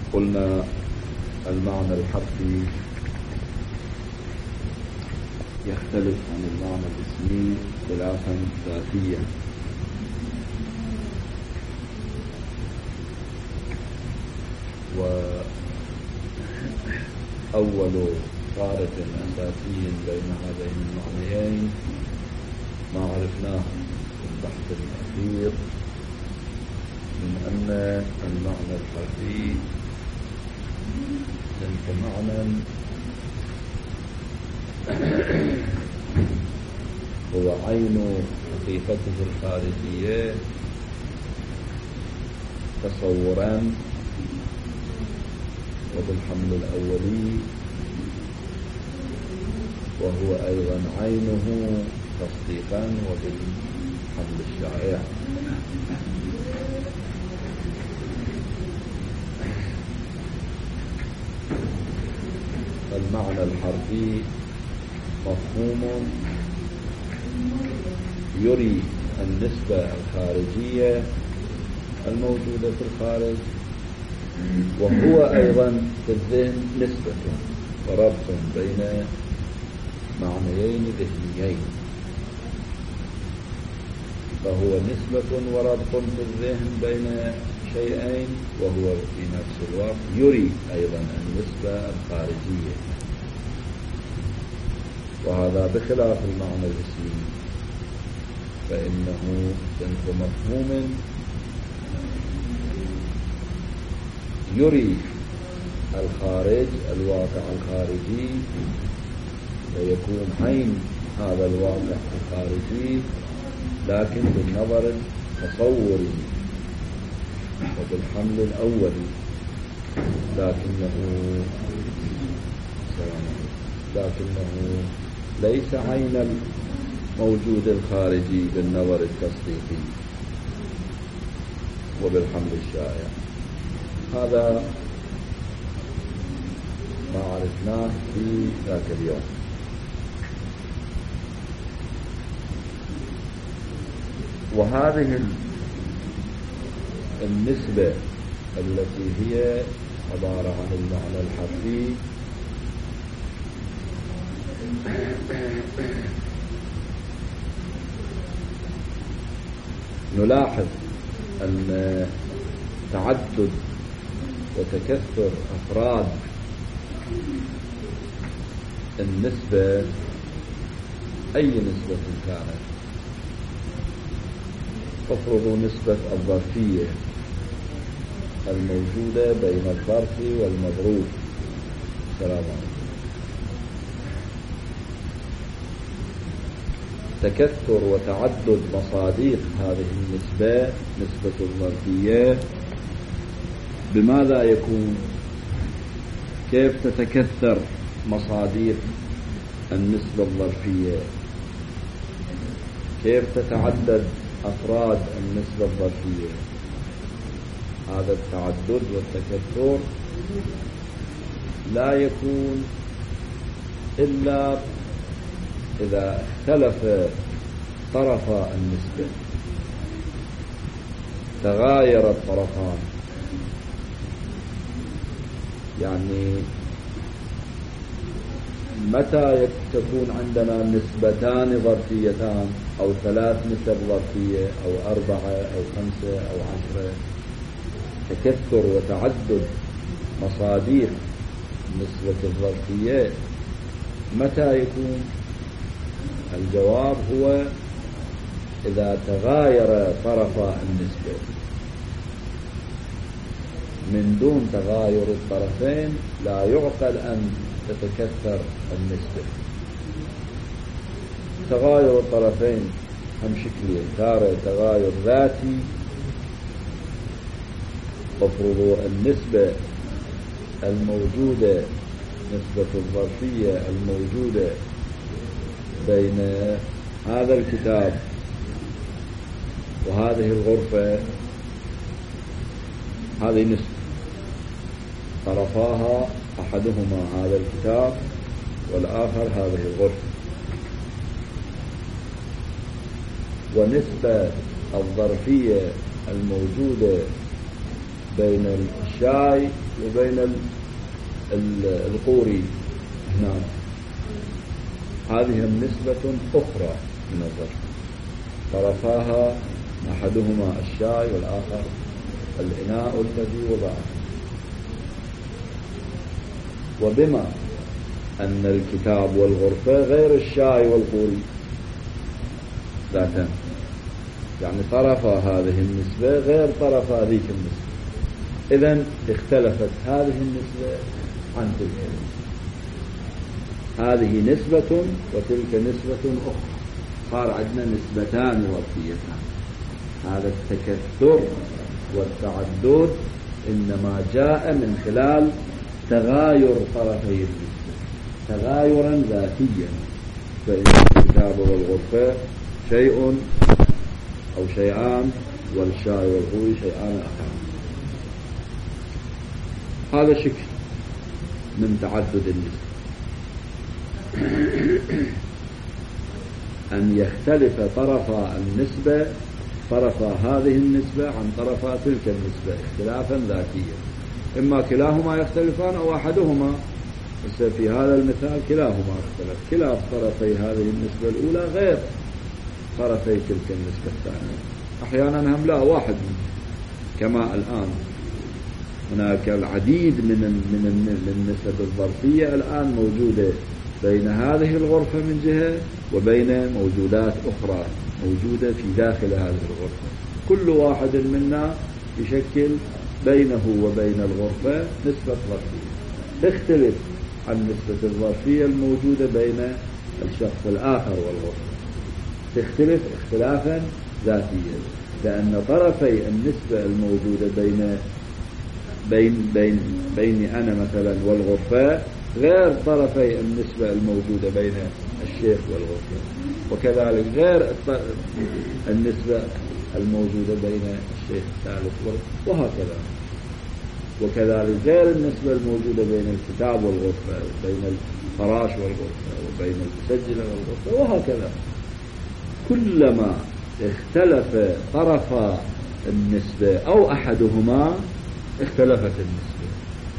قلنا المعنى الحرفي يختلف عن المعنى الاسمي اختلافا ذاتيا. وأول فارق أساسي بين هذين المعنيين ما عرفناه في البحث الأخير من أن المعنى الحرفي معنى هو عين حقيقته الخارجية تصورا وبالحمل الأولي، وهو أيضا عينه تصديقا وبالحمل الشائع. المعنى الحرفي مفهوم يري النسبة الخارجية الموجودة في الخارج، وهو أيضا في الذهن نسبة وربط بين معنيين ذهنيين، فهو نسبة وربط في الذهن بين شيئين، وهو في نفس الوقت يري أيضا النسبة الخارجية، وهذا بخلاف المعنى الاسمي، فإنه صنف مفهوم يري الخارج الواقع الخارجي، ويكون عين هذا الواقع الخارجي لكن بالنظر التصوري وبالحمل الأولي، لكنه ليس عين الموجود الخارجي بالنظر التصديقي وبالحمل الشائع. هذا ما عرفناه في ذاك اليوم. وهذه النسبة التي هي عبارة عن المعنى الحرفي نلاحظ أن تعدد وتكثر أفراد النسبة أي نسبة كانت، تفرض نسبة الظرفية الموجودة بين الظرف والمظروف. السلام عليكم. تكثر وتعدد مصاديق هذه النسبة، نسبة الظرفية، بماذا يكون؟ كيف تتكثر مصاديق النسبة الظرفية؟ كيف تتعدد أفراد النسبة الظرفية؟ هذا التعدد والتكثر لا يكون إلا إذا اختلف طرفا النسبة، تغاير الطرفان. يعني متى تكون عندنا نسبتان ظرفيتان أو 3 نسب ظرفية أو 4 أو 5 أو 10، تكثر وتعدد مصاديق النسبة الظرفية، متى يكون؟ الجواب هو إذا تغاير طرفا النسبة. من دون تغاير الطرفين لا يعقل أن تتكثر النسبة. تغاير الطرفين هم شكلين، تارة تغاير ذاتي، تفرض النسبة الموجودة، نسبة الظرفية الموجودة بين هذا الكتاب وهذه الغرفة، هذه نسبة طرفاها أحدهما هذا الكتاب والآخر هذه الغرفة. ونسبة الظرفية الموجودة بين الشاي وبين القوري هنا، هذه نسبة أخرى من الظرف، طرفاها أحدهما الشاي والآخر الإناء الذي وضعه. وبما أن الكتاب والغرفة غير الشاي والقوري ذاتا، يعني طرفا هذه النسبة غير طرف هذيك النسبة، إذن اختلفت هذه النسبة عن تلك. هذه نسبة وتلك نسبة أخرى، صار عندنا نسبتان وظيفتان. هذا التكثر والتعدد إنما جاء من خلال تغاير طرفي النسبة تغايرا ذاتيا، فإن الكتاب والغرفة شيء أو شيئان، والشاي والقوري شيئان آخران. هذا شكل من تعدد النسبة، أن يختلف طرفا النسبة، طرفا هذه النسبة عن طرفا تلك النسبة اختلافا ذاتيا، إما كلاهما يختلفان أو أحدهما. بس في هذا المثال كلاهما اختلف، كلا طرفي هذه النسبة الأولى غير طرفي تلك النسبة الثانية. أحيانا هم لا واحد كما الآن هناك العديد من النسب الظرفية الآن موجودة بين هذه الغرفة من جهة وبين موجودات أخرى موجودة في داخل هذه الغرفة، كل واحد منا يشكل بينه وبين الغرفة نسبة ظرفية تختلف عن نسبة الظرفية الموجودة بين الشخص الآخر والغرفة، تختلف اختلافا ذاتيا، لأن طرفي النسبة الموجودة بيني أنا مثلا والغرفة غير طرفي النسبة الموجودة بين الشيخ والغرفة، وكذلك غير النسبة الموجودة بين الشيخ الثالث وهكذا، وكذلك غير النسبة الموجودة بين الكتاب والغرفة، بين الفراش والغرفة، وبين المسجلة والغرفة، وهكذا. كلما اختلف طرف النسبة أو أحدهما اختلفت النسبة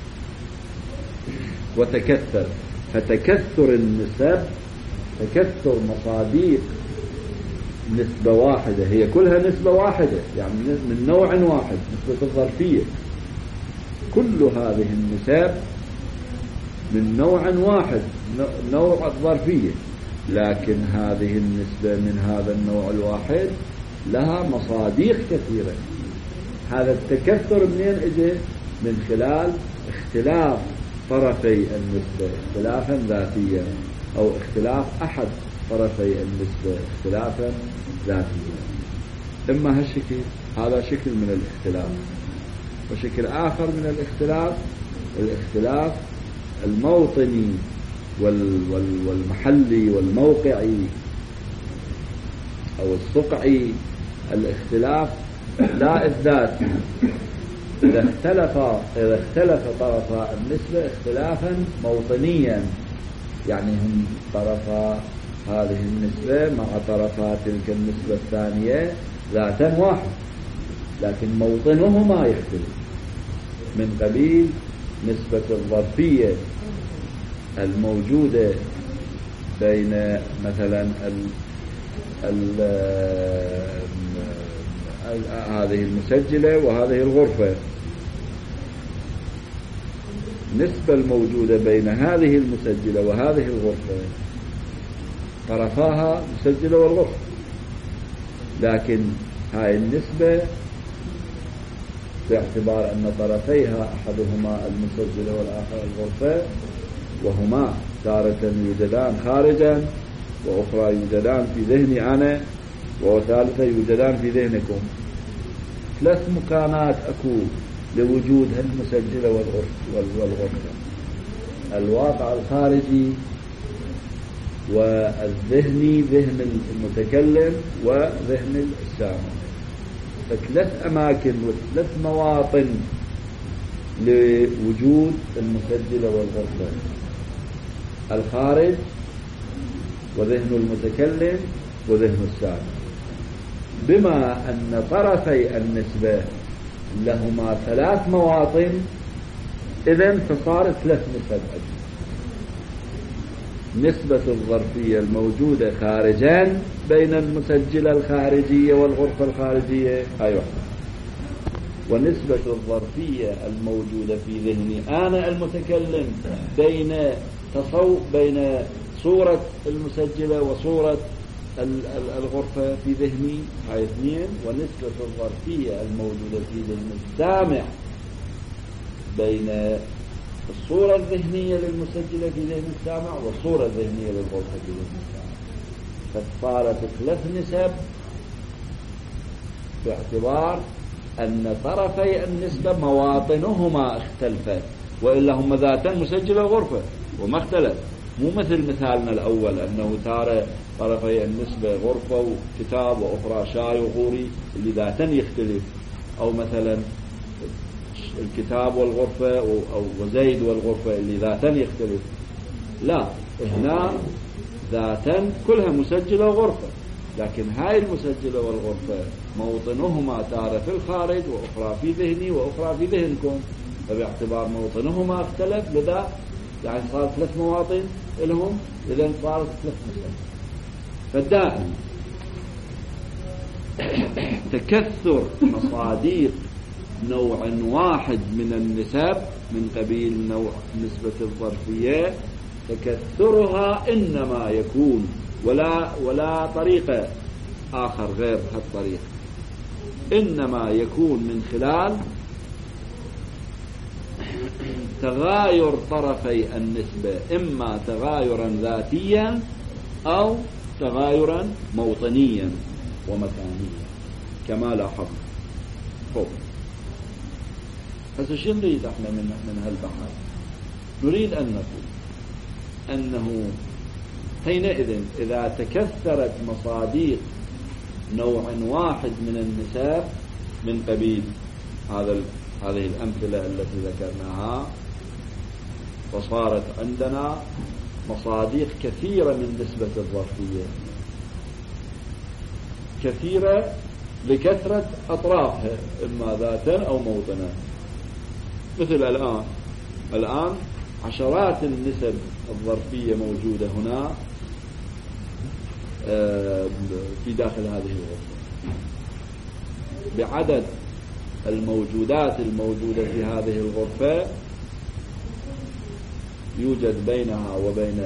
وتكثر، فتكثر النسب تكثر مصاديق نسبة واحدة، هي كلها نسبة واحدة يعني من نوع واحد، نسبة الظرفية، كل هذه النسب من نوع واحد، نوع الظرفية، لكن هذه النسبة من هذا النوع الواحد لها مصاديق كثيرة. هذا التكثر منين اجى؟ من خلال اختلاف طرفي النسبة اختلافا ذاتيا، أو اختلاف أحد طرفي النسبة اختلافا ذاتيا. إما هالشكل، هذا شكل من الاختلاف. وشكل آخر من الاختلاف الموطني والمحلي والموقعي أو الصقعي، الاختلاف لا الذاتي. إذا اختلف طرفا النسبة اختلافا موطنيا، يعني هم طرفا هذه النسبة مع طرفا تلك النسبة الثانية ذاتا واحد، لكن موطنهما يختلف، من قبيل نسبة الظرفية الموجودة بين مثلا هذه المسجلة وهذه الغرفة، النسبة الموجودة بين هذه المسجلة وهذه الغرفة طرفاها مسجلة والغرفة، لكن هاي النسبة باعتبار أن طرفيها أحدهما المسجلة والآخر الغرفة، وهما تارة يوجدان خارجا، وأخرى يوجدان في ذهني أنا، وثالثة يوجدان في ذهنكم. 3 مكانات أكو لوجود المسجلة والغرفة: الواقع الخارجي، والذهني ذهن المتكلم، وذهن السامع. ف3 أماكن و3 مواطن لوجود المسجلة والغرفة: الخارج، وذهن المتكلم، وذهن السامع. بما أن طرفي النسبة لهما 3 مواطن، إذن فصارت 3 نسب. نسبة الظرفية الموجودة خارجا بين المسجلة الخارجية والغرفة الخارجية هاي واحدة، ونسبة الظرفية الموجودة في ذهني أنا المتكلم بين صورة المسجلة وصورة الغرفة في ذهني هاي 2. ونسبة الظرفية الموجودة في ذهن السامع بين الصورة الذهنية للمسجلة في ذهن السامع والصورة الذهنية للغرفة في ذهن السامع. فصارت 3 نسب باعتبار أن طرفي النسبة مواطنهما اختلفت، وإلا هم ذاتا مسجلة الغرفة وما اختلف. مو مثل مثالنا الأول أنه تارى طرفي النسبة غرفة وكتاب وأخرى شاي وغوري اللي ذاتا يختلف، أو مثلا الكتاب والغرفة أو وزيد والغرفة اللي ذاتا يختلف. لا، هنا ذاتا كلها مسجلة غرفة، لكن هاي المسجلة والغرفة موطنهما تارة في الخارج وأخرى في ذهني وأخرى في ذهنكم، فباعتبار موطنهما اختلف لذا يعني صار 3 مواطن لهم، إذن صارت 3 نسب. فالداعي تكثر مصاديق نوع واحد من النسب من قبيل نوع نسبة الظرفية، تكثرها إنما يكون ولا طريقة آخر غير هالطريق، إنما يكون من خلال تغاير طرفي النسبة، إما تغايرا ذاتيا أو تغايرا موطنيا ومكانيا كما لاحظنا. هسه شو نريد احنا من هالبحث؟ نريد أن نقول أنه حينئذ إذا تكثرت مصاديق نوع واحد من النسب من قبيل هذه الأمثلة التي ذكرناها، وصارت عندنا مصاديق كثيرة من نسبة الظرفية، كثيرة لكثرة أطرافها إما ذاتا أو موطنا. مثل الآن عشرات النسب الظرفية موجودة هنا في داخل هذه الغرفة، بعدد الموجودات الموجودة في هذه الغرفة يوجد بينها وبين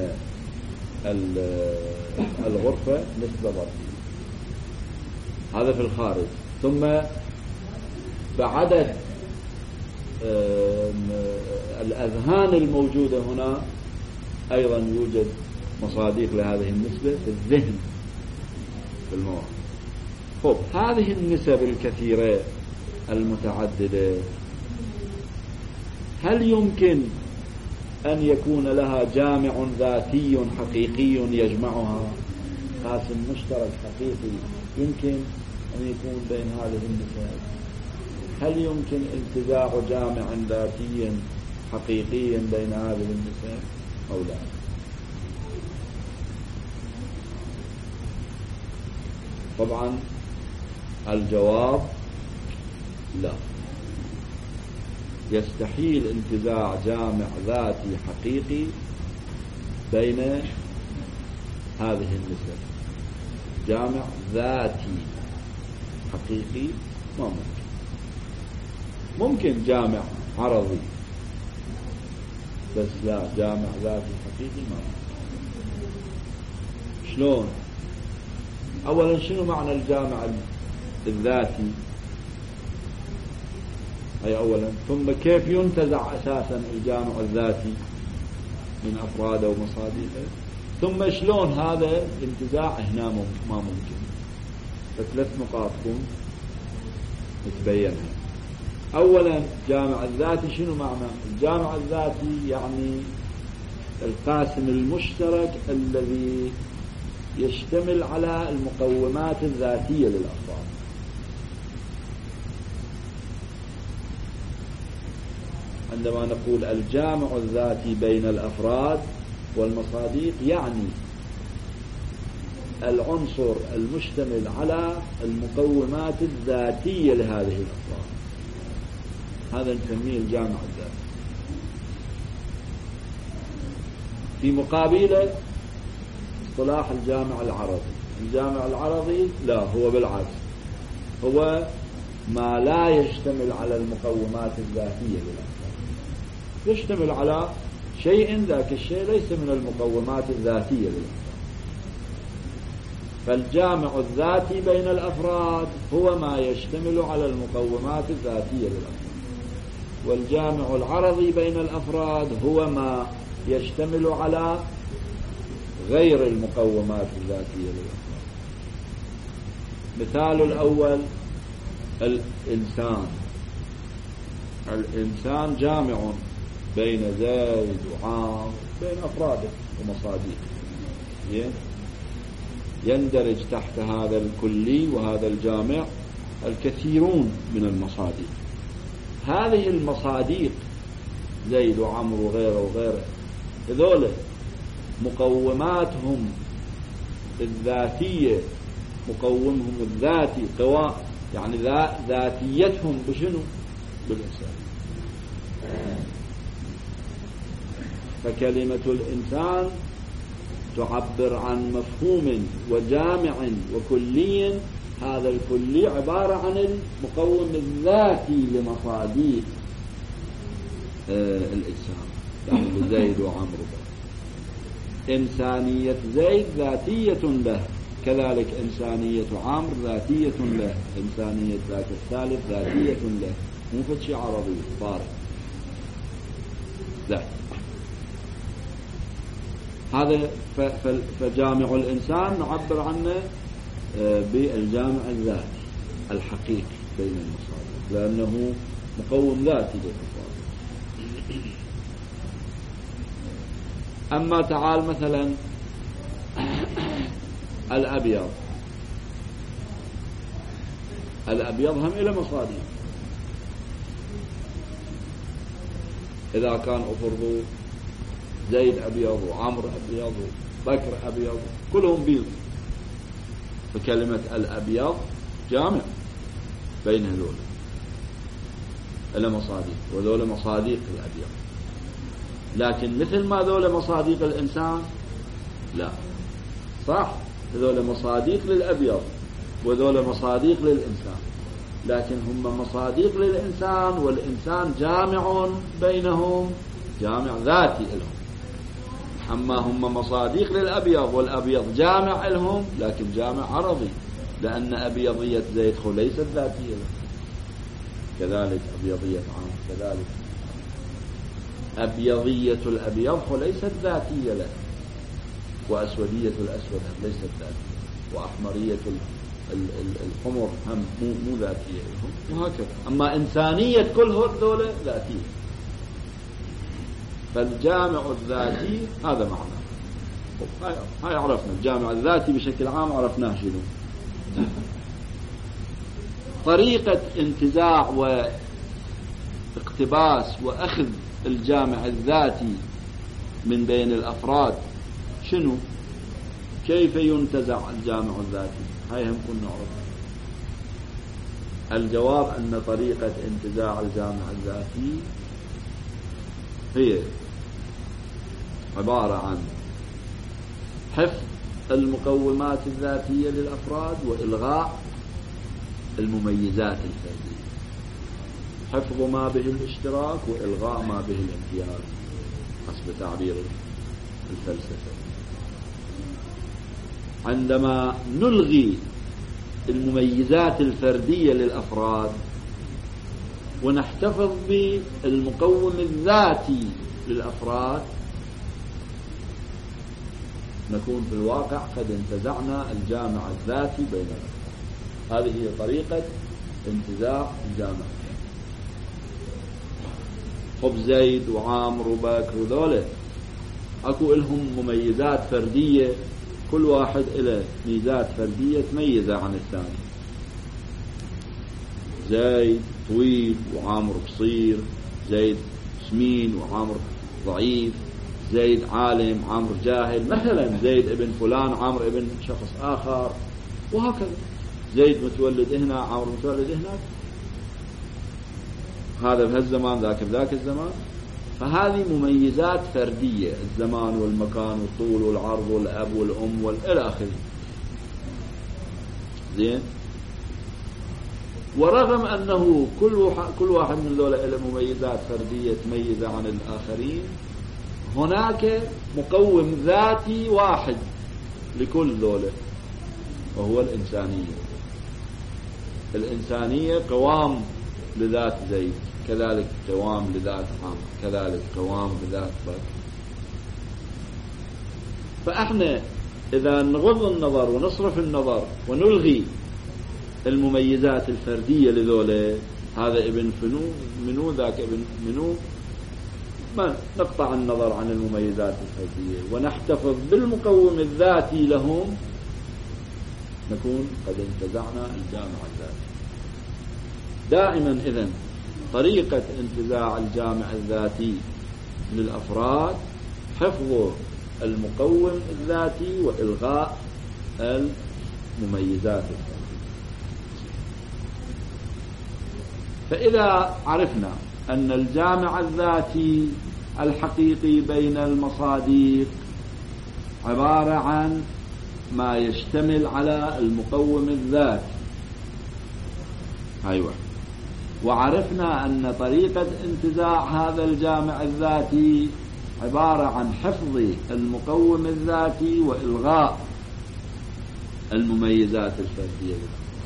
الغرفة نسبة ظرفية، هذا في الخارج. ثم بعدد الأذهان الموجودة هنا أيضا يوجد مصاديق لهذه النسبة في الذهن في المواقع. هذه النسب الكثيرة المتعددة هل يمكن أن يكون لها جامع ذاتي حقيقي يجمعها، قاسم مشترك حقيقي يمكن أن يكون بين هذه النسب؟ هل يمكن انتزاع جامع ذاتي حقيقي بين هذه النسب أو لا؟ طبعا الجواب لا، يستحيل انتزاع جامع ذاتي حقيقي بين هذه النسب. جامع ذاتي حقيقي ما ممكن جامع عرضي، بس لا جامع ذاتي حقيقي ما ممكن. شلون؟ أولا شنو معنى الجامع الذاتي؟ هي أولا. ثم كيف ينتزع أساسا الجامع الذاتي من أفراده ومصادقه؟ ثم شلون هذا الانتزاع هنا ما ممكن؟ فثلاث نقاط تبينها. أولا جامع الذاتي شنو معنى؟ الجامع الذاتي يعني القاسم المشترك الذي يشتمل على المقومات الذاتية للأفراد. عندما نقول الجامع الذاتي بين الأفراد والمصاديق يعني العنصر المشتمل على المقومات الذاتية لهذه الأفراد، هذا نسميه الجامع الذاتي. في مقابله اصطلاح الجامع العرضي. الجامع العرضي لا، هو بالعكس، هو ما لا يشتمل على المقومات الذاتية للأفراد، يشتمل على شيء ذاك الشيء ليس من المقومات الذاتية للأفراد. فالجامع الذاتي بين الأفراد هو ما يشتمل على المقومات الذاتية للأفراد، والجامع العرضي بين الأفراد هو ما يشتمل على غير المقومات الذاتية للأفراد. مثال الأول الإنسان جامع بين زيد وعامر، بين أفراده ومصادقه، يندرج تحت هذا الكلي وهذا الجامع الكثيرون من المصادق. هذه المصادق زيد وعمر وغيره هذول مقوماتهم الذاتية، مقومهم الذاتي قواء، يعني ذاتيتهم بشنو؟ بالإنسان. فكلمة الإنسان تعبر عن مفهوم وجامع وكلي. هذا الكلي عبارة عن المقوم الذاتي لمصادق الإنسان، يعني زيد وعمر. إنسانية زيد ذاتية له، كذلك إنسانية عمر ذاتية له، إنسانية ذاك الثالث ذاتية له، مو فتشي عربي طارئ. لا، هذا فجامع الإنسان نعبر عنه بالجامع الذاتي الحقيقي بين المصادر، لأنه مقوم ذاتي للأفراد. أما تعال مثلا الأبيض هم إلى مصادر. إذا كان أفرضوا زيد أبيض وعمر أبيض وبكر أبيض كلهم بيض، فكلمة الأبيض جامع بين هذول إلى مصادق، وذول مصادق الأبيض. لكن مثل ما ذول مصادق الإنسان لا، صح، هذول مصادق للأبيض وذول مصادق للإنسان، لكن هم مصادق للإنسان، والإنسان جامع بينهم، جامع ذاتي لهم. أما هم مصادق للأبيض والأبيض جامع لهم، لكن جامع عرضي، لأن أبيضية زيد ليست ذاتية له، كذلك أبيضية عامر كذلك. أبيضية الأبيض ليست ذاتية له، وأسودية الأسود ليست ذاتية، وأحمرية الحمر هم مو ذاتية لهم، وهكذا. أما إنسانية كل هذول ذاتية. فالجامع الذاتي هذا معناه. هاي عرفنا الجامع الذاتي بشكل عام، عرفناه شنو. طريقة انتزاع واقتباس وأخذ الجامع الذاتي من بين الأفراد شنو؟ كيف ينتزع الجامع الذاتي؟ هاي هم كنا نعرفها. الجواب أن طريقة انتزاع الجامع الذاتي هي عبارة عن حفظ المقومات الذاتية للأفراد وإلغاء المميزات الفردية، حفظ ما به الاشتراك وإلغاء ما به الامتياز حسب تعبير الفلسفة. عندما نلغي المميزات الفردية للأفراد ونحتفظ بالمقوم الذاتي للأفراد، نكون في الواقع قد انتزعنا الجامع الذاتي بين الأفراد. هذه هي طريقة انتزاع الجامع. خب زيد وعامر وبكر وذولا اكو لهم مميزات فردية، كل واحد له ميزات فردية تميزه عن الثاني. زيد طويل وعامر قصير، زيد سمين وعامر ضعيف، زيد عالم عامر جاهل، مثلا زيد ابن فلان عامر ابن شخص آخر، وهكذا. زيد متولد هنا عامر متولد هناك، هذا بهالزمان ذاك بذاك الزمان. فهذه مميزات فردية، الزمان والمكان والطول والعرض والأب والأم والإلى آخره. زين. ورغم أنه كل واحد من ذولا له مميزات فردية تميز عن الآخرين، هناك مقوم ذاتي واحد لكل ذولا وهو الإنسانية. الإنسانية قوام لذات زيد، كذلك قوام لذات عام، كذلك قوام لذات بكر. فإحنا إذا نغض النظر ونصرف النظر ونلغي المميزات الفردية لذولا، هذا ابن منو ذاك ابن منو، ما نقطع النظر عن المميزات الفردية ونحتفظ بالمقوم الذاتي لهم، نكون قد انتزعنا الجامع الذاتي. دائما إذن طريقة انتزاع الجامع الذاتي للأفراد حفظ المقوم الذاتي وإلغاء المميزات الفردية. فإذا عرفنا أن الجامع الذاتي الحقيقي بين المصادق عبارة عن ما يشتمل على المقوم الذاتي، أيوة، وعرفنا أن طريقة انتزاع هذا الجامع الذاتي عبارة عن حفظ المقوم الذاتي وإلغاء المميزات الفردية،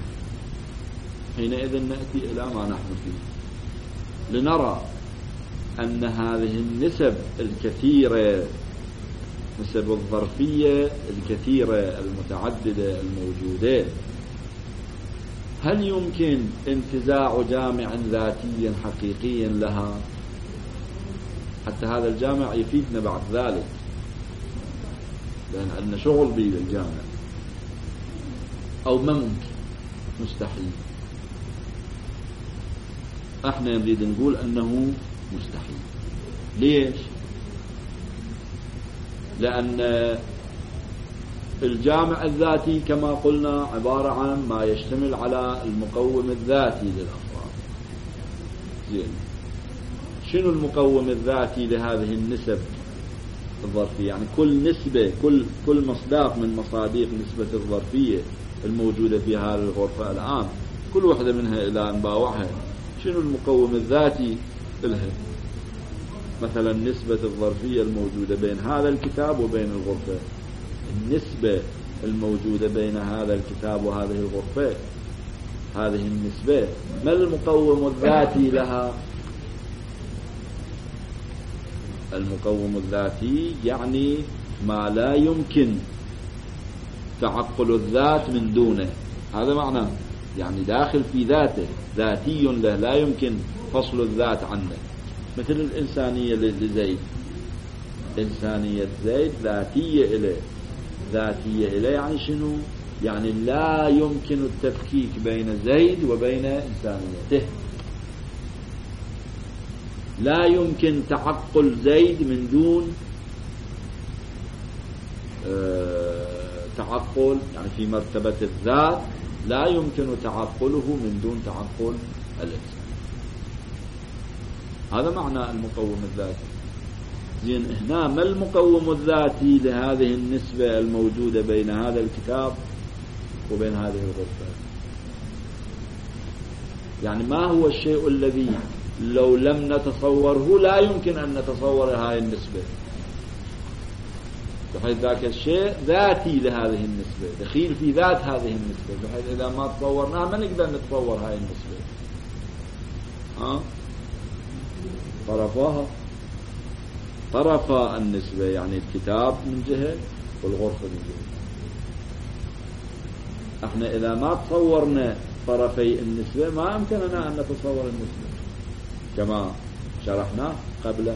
حينئذ نأتي إلى ما نحن فيه لنرى أن هذه النسب الكثيرة، نسب الظرفية الكثيرة المتعددة الموجودة، هل يمكن انتزاع جامع ذاتي حقيقي لها؟ حتى هذا الجامع يفيدنا بعد ذلك، لأن عندنا شغل بالجامع. أو ممكن، مستحيل. احنا نريد نقول أنه مستحيل. ليش؟ لأن الجامع الذاتي كما قلنا عبارة عن ما يشتمل على المقوم الذاتي للأفراد. زين، شنو المقوم الذاتي لهذه النسب الظرفية؟ يعني كل نسبة، كل مصداق من مصادق نسبة الظرفية الموجودة في هذه الغرفة الآن، كل واحدة منها إلى أن باوعها شنو المقوم الذاتي لها؟ مثلا نسبة الظرفية الموجودة بين هذا الكتاب وبين الغرفة، النسبة الموجودة بين هذا الكتاب وهذه الغرفة، هذه النسبة ما المقوم الذاتي لها؟ المقوم الذاتي يعني ما لا يمكن تعقل الذات من دونه، هذا معناه، يعني داخل في ذاته، ذاتي له، لا يمكن فصل الذات عنه. مثل الإنسانية لزيد، إنسانية زيد ذاتية إليه، ذاتية إليه يعني شنو؟ يعني لا يمكن التفكيك بين زيد وبين إنسانيته، لا يمكن تعقل زيد من دون تعقل، يعني في مرتبة الذات لا يمكن تعقله من دون تعقل الإنسان. هذا معنى المقوم الذاتي. زين، هنا ما المقوم الذاتي لهذه النسبة الموجودة بين هذا الكتاب وبين هذه الغرفة؟ يعني ما هو الشيء الذي لو لم نتصوره لا يمكن أن نتصور هذه النسبة، بحيث ذاك الشيء ذاتي لهذه النسبة، دخيل في ذات هذه النسبة، بحيث إذا ما تصورناها ما نقدر نتصور هذه النسبة. طرفا النسبة، يعني الكتاب من جهة والغرفة من جهة. احنا إذا ما تصورنا طرفي النسبة ما أمكننا أن نتصور النسبة كما شرحنا قبل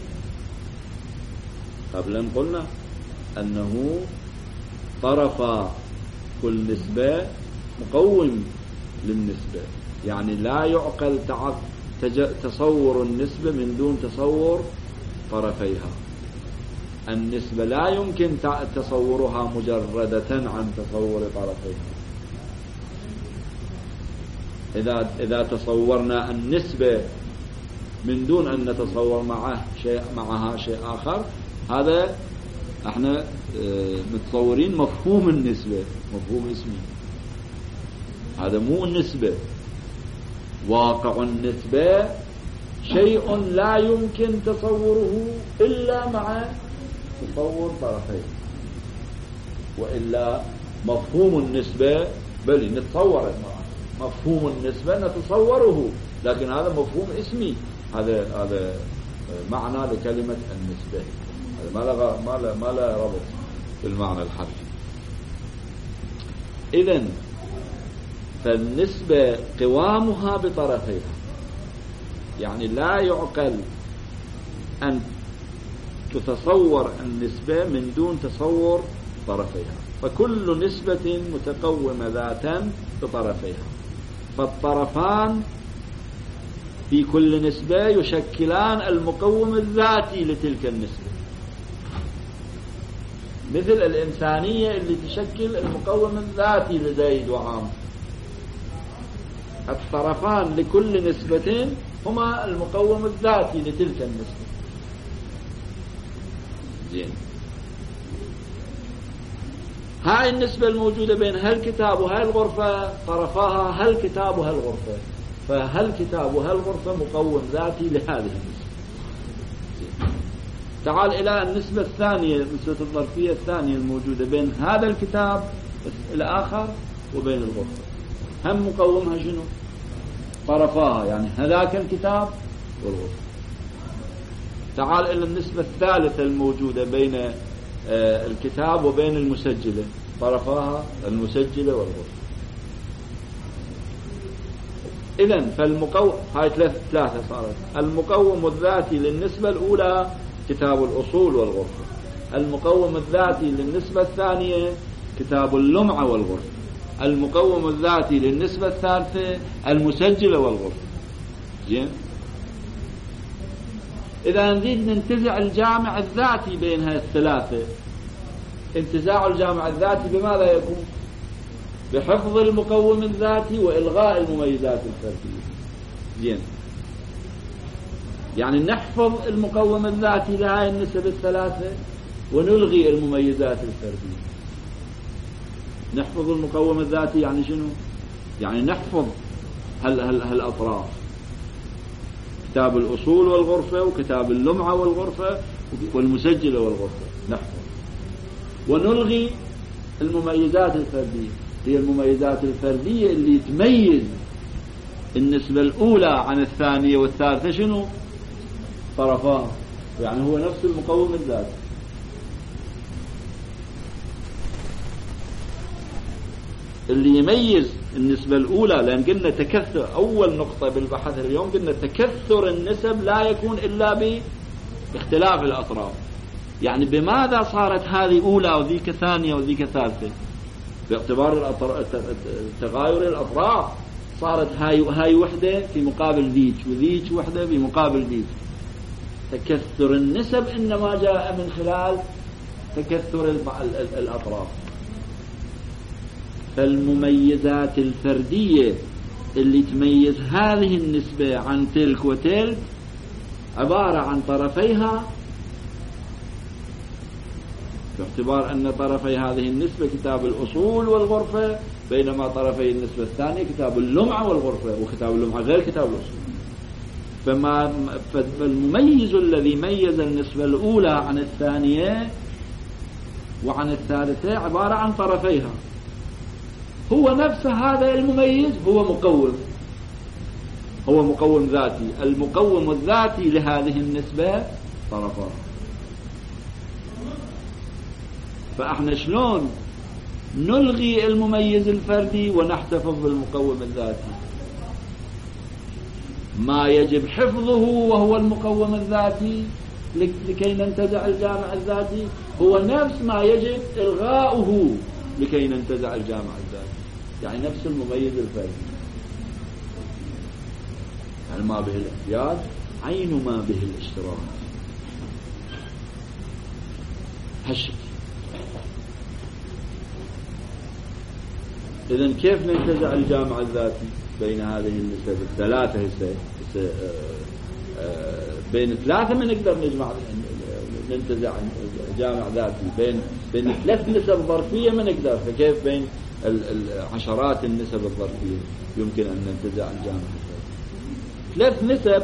قلنا أنه طرف كل نسبة مقوم للنسبة، يعني لا يعقل تصور النسبة من دون تصور طرفيها. النسبة لا يمكن تصورها مجردة عن تصور طرفيها. إذا تصورنا النسبة من دون أن نتصور معها شيء آخر، هذا احنا متصورين مفهوم النسبة، مفهوم اسمي، هذا مو النسبة. واقع النسبة شيء لا يمكن تصوره إلا مع تصور طرفين، وإلا مفهوم النسبة بل نتصور مفهوم النسبة نتصوره، لكن هذا مفهوم اسمي، هذا معنى لكلمة النسبة، هذا ما لا ربط بالمعنى الحرفي. إذن فالنسبة قوامها بطرفيها، يعني لا يعقل أن تتصور النسبة من دون تصور طرفيها، فكل نسبة متقومة ذاتا بطرفيها، فالطرفان في كل نسبة يشكلان المقوم الذاتي لتلك النسبة، مثل الإنسانية اللي تشكل المقوم الذاتي لزيد وعامر. الطرفان لكل نسبة هما المقوم الذاتي لتلك النسبة. زين، هاي النسبة الموجودة بين هالكتاب وهالغرفة طرفاها هالكتاب وهالغرفة، فهالكتاب وهالغرفة مقوم ذاتي لهذه النسبة. تعال إلى النسبة الثانية، نسبة الظرفية الثانية الموجودة بين هذا الكتاب الآخر وبين الغرفة، هم مقومها شنو؟ طرفاها، يعني هذاك الكتاب والغرفة. تعال إلى النسبة الثالثة الموجودة بين الكتاب وبين المسجلة، طرفاها المسجلة والغرفة. إذن فالمقوم هاي ثلاثة صارت. المقوم الذاتي للنسبة الأولى كتاب الأصول والغرفة، المقوم الذاتي للنسبة الثانية كتاب اللمعة والغرفة، المقوم الذاتي للنسبة الثالثة المسجلة والغرفة. زين، إذا نريد ننتزع الجامع الذاتي بين هذه الثلاثة، انتزاع الجامع الذاتي بماذا يكون؟ بحفظ المقوم الذاتي وإلغاء المميزات الفردية. زين، يعني نحفظ المقوم الذاتي لهذه النسب الثلاثة ونلغي المميزات الفردية. نحفظ المقوم الذاتي يعني شنو؟ يعني نحفظ هالأطراف، كتاب الأصول والغرفة وكتاب اللمعة والغرفة والمسجلة والغرفة، نحفظ ونلغي المميزات الفردية. هي المميزات الفردية اللي تميز النسبة الأولى عن الثانية والثالثة شنو؟ طرفاها، يعني هو نفس المقوم الذاتي. اللي يميز النسبة الأولى، لأن قلنا تكثر، أول نقطة بالبحث اليوم قلنا تكثر النسب لا يكون إلا باختلاف الأطراف. يعني بماذا صارت هذه أولى وذيك ثانية وذيك ثالثة؟ باعتبار تغاير الأطراف، صارت هاي وحدة في مقابل ذيك وذيك وحدة في مقابل ذيك. تكثر النسب إنما جاء من خلال تكثر الأطراف. فالمميزات الفردية اللي تميز هذه النسبة عن تلك وتلك عبارة عن طرفيها، باعتبار أن طرفي هذه النسبة كتاب الأصول والغرفة، بينما طرفي النسبة الثانية كتاب اللمعة والغرفة، وكتاب اللمعة غير كتاب الأصول. فالمميز الذي ميز النسبة الأولى عن الثانية وعن الثالثة عبارة عن طرفيها، هو نفس هذا المميز هو مقوم ذاتي. المقوم الذاتي لهذه النسبة طرفها. فاحنا شلون نلغي المميز الفردي ونحتفظ بالمقوم الذاتي؟ ما يجب حفظه وهو المقوم الذاتي لكي ننتزع الجامع الذاتي هو نفس ما يجب إلغاؤه لكي ننتزع الجامع الذاتي، يعني نفس المميز الفردي. يعني ما به الاحتياج عين ما به الاشتراك. هالشكل. إذن كيف ننتزع الجامع الذاتي بين هذه النسب الثلاثة؟ بين ثلاثة ما نقدر ننتزع جامع ذاتي، بين ثلاث نسب ظرفية ما نقدر، فكيف بين عشرات النسب الظرفية يمكن أن ننتزع الجامع الذاتي؟ ثلاث نسب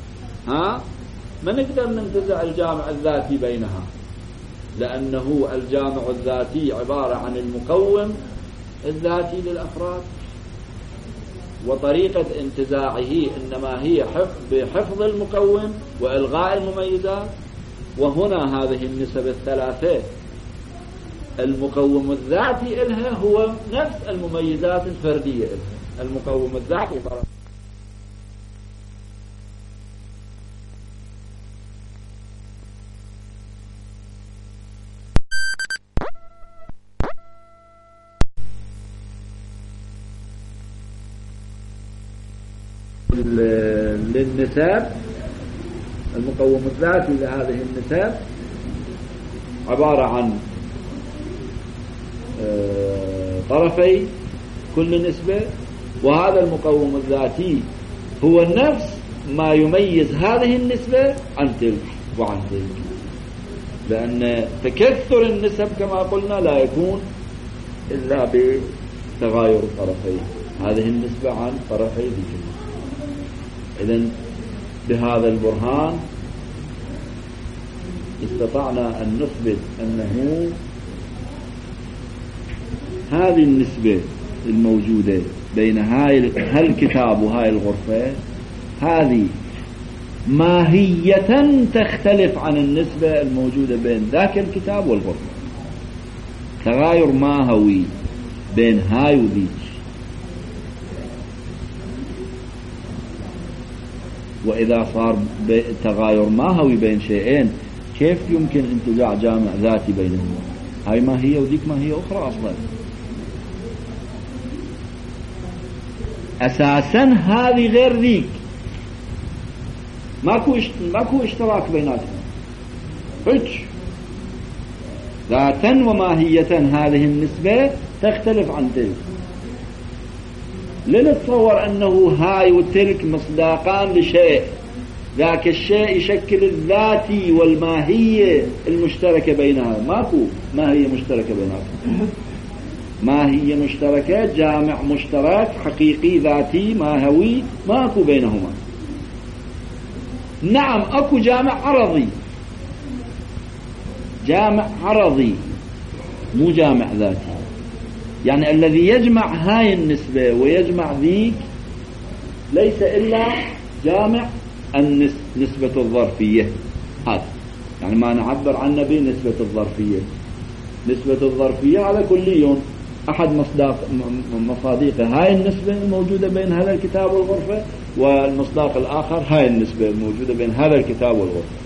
ما نقدر ننتزع الجامع الذاتي بينها، لأنه الجامع الذاتي عبارة عن المقوم الذاتي للأفراد، وطريقة انتزاعه إنما هي بحفظ المقوم وإلغاء المميزات. وهنا هذه النسب الثلاثة المقوم الذاتي إلها هو نفس المميزات الفردية إلها. المقوم الذاتي للنسب، المقوم الذاتي لهذه النسب عبارة عن طرفي كل نسبة، وهذا المقوم الذاتي هو نفس ما يميز هذه النسبة عن تلك وعن تلك، لأن تكثر النسب كما قلنا لا يكون إلا بتغاير الطرفين، هذه النسبة عن طرفي ذيك النسبة. إذن بهذا البرهان استطعنا أن نثبت أنه هذه النسبة الموجودة بين هاي الكتاب وهاي الغرفة هذه ماهية تختلف عن النسبة الموجودة بين ذاك الكتاب والغرفة، تغاير ماهوي بين هاي وذيك. وإذا صار تغاير ماهوي بين شيئين كيف يمكن انتزاع جامع ذاتي بينهما؟ هاي ماهية وذيك ماهية أخرى أصلا. أساسا هذه غير ذيك، ماكو اشتراك بيناتهم، ذاتا وماهية هذه النسبة تختلف عن تلك. لنتصور أنه هاي وتلك مصداقان لشيء، ذاك الشيء يشكل الذاتي والماهية المشتركة بينها، ماكو ماهية مشتركة بينها، ماهية مشتركة جامع مشترك حقيقي ذاتي ماهوي ماكو بينهما. نعم أكو جامع عرضي، جامع عرضي مو جامع ذاتي، يعني الذي يجمع هاي النسبة ويجمع ذيك ليس إلا جامع النسبة الظرفية. هذا يعني ما نعبر عنه بنسبة الظرفية. نسبة الظرفية على كلي أحد مصاديق هاي النسبة الموجودة بين هذا الكتاب والغرفة، والمصداق الآخر هاي النسبة الموجودة بين هذا الكتاب والغرفة،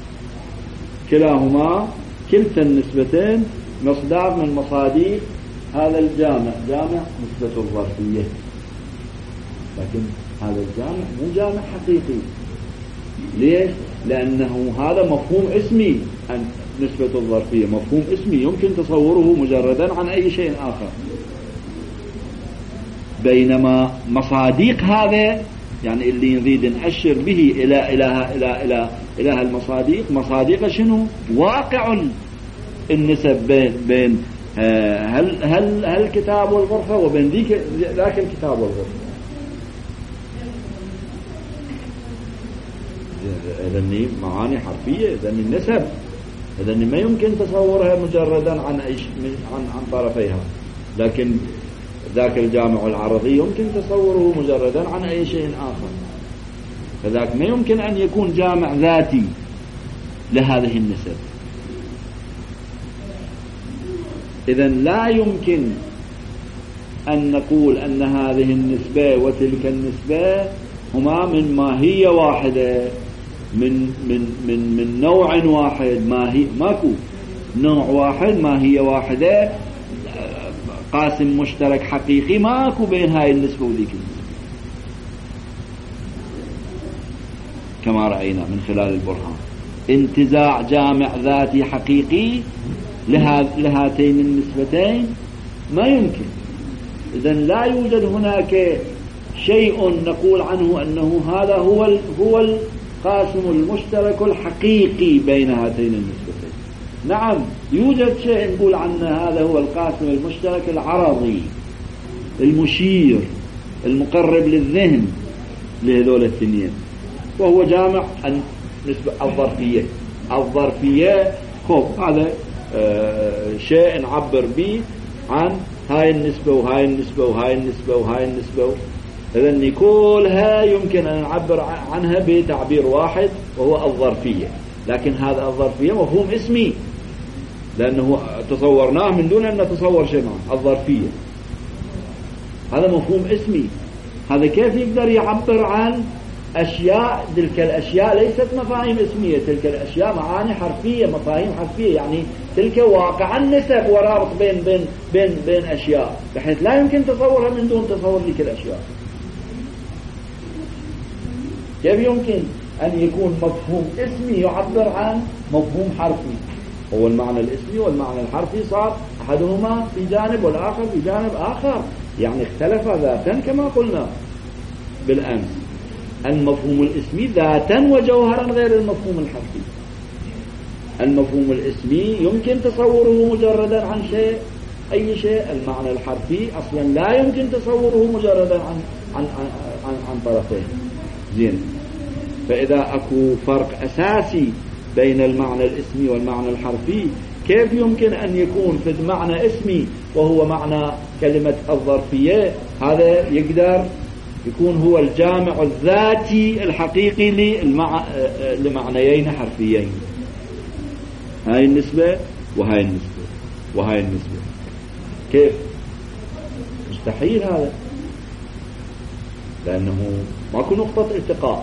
كلاهما كلتا النسبتين مصداق من مصاديق هذا الجامع، جامع نسبة الظرفية. لكن هذا الجامع مو جامع حقيقي. ليش؟ لأنه هذا مفهوم اسمي عن نسبة الظرفية، مفهوم اسمي يمكن تصوره مجردا عن أي شيء آخر، بينما مصاديق هذا يعني اللي نريد نأشر به إلى المصاديق، مصاديق شنو؟ واقع النسب بين هل الكتاب والغرفة وبين ذاك الكتاب والغرفة. إذن معاني حرفية، إذن النسب إذن ما يمكن تصورها مجردا عن طرفيها، لكن ذاك الجامع العرضي يمكن تصوره مجردا عن أي شيء آخر، فذاك ما يمكن أن يكون جامع ذاتي لهذه النسب. إذن لا يمكن أن نقول أن هذه النسبة وتلك النسبة هما من ماهية واحدة، من نوع واحد، ماكو نوع واحد ماهية واحدة قاسم مشترك حقيقي ماكو بين هاي النسبة وذيك النسبة، كما رأينا من خلال البرهان. انتزاع جامع ذاتي حقيقي لهاتين النسبتين ما يمكن. إذن لا يوجد هناك شيء نقول عنه أنه هذا قاسم المشترك الحقيقي بين هاتين النسبتين. نعم يوجد شيء نقول عنه هذا هو القاسم المشترك العرضي المشير المقرب للذهن لهذول الاثنين، وهو جامع النسبة الظرفية. هذا شيء نعبر به عن هاي النسبة وهاي النسبة وهاي النسبة وهاي النسبة. إذن كلها يمكن أن نعبر عنها بتعبير واحد وهو الظرفية، لكن هذا الظرفية مفهوم اسمي لأنه تصورناه من دون أن نتصور شيء معه. الظرفية هذا مفهوم اسمي، هذا كيف يقدر يعبر عن أشياء؟ تلك الأشياء ليست مفاهيم اسمية، تلك الأشياء معاني حرفية، مفاهيم حرفية، يعني تلك واقع النسب ورابط بين أشياء بحيث لا يمكن تصورها من دون تصور تلك الأشياء. كيف يمكن أن يكون مفهوم اسمي يعبر عن مفهوم حرفي؟ هو المعنى الاسمي والمعنى الحرفي صار أحدهما في جانب والآخر في جانب آخر، يعني اختلف ذاتا كما قلنا بالأمس. المفهوم الاسمي ذاتا وجوهرا غير المفهوم الحرفي. المفهوم الاسمي يمكن تصوره مجردا عن شيء، أي شيء. المعنى الحرفي أصلا لا يمكن تصوره مجردا عن طرفين. زين، فإذا أكو فرق أساسي بين المعنى الاسمي والمعنى الحرفي، كيف يمكن أن يكون في معنى اسمي وهو معنى كلمة الظرفية هذا يقدر يكون هو الجامع الذاتي الحقيقي لمعنيين حرفيين؟ هاي النسبة وهاي النسبة وهاي النسبة، كيف؟ مستحيل هذا، لأنه ماكو نقطة التقاء.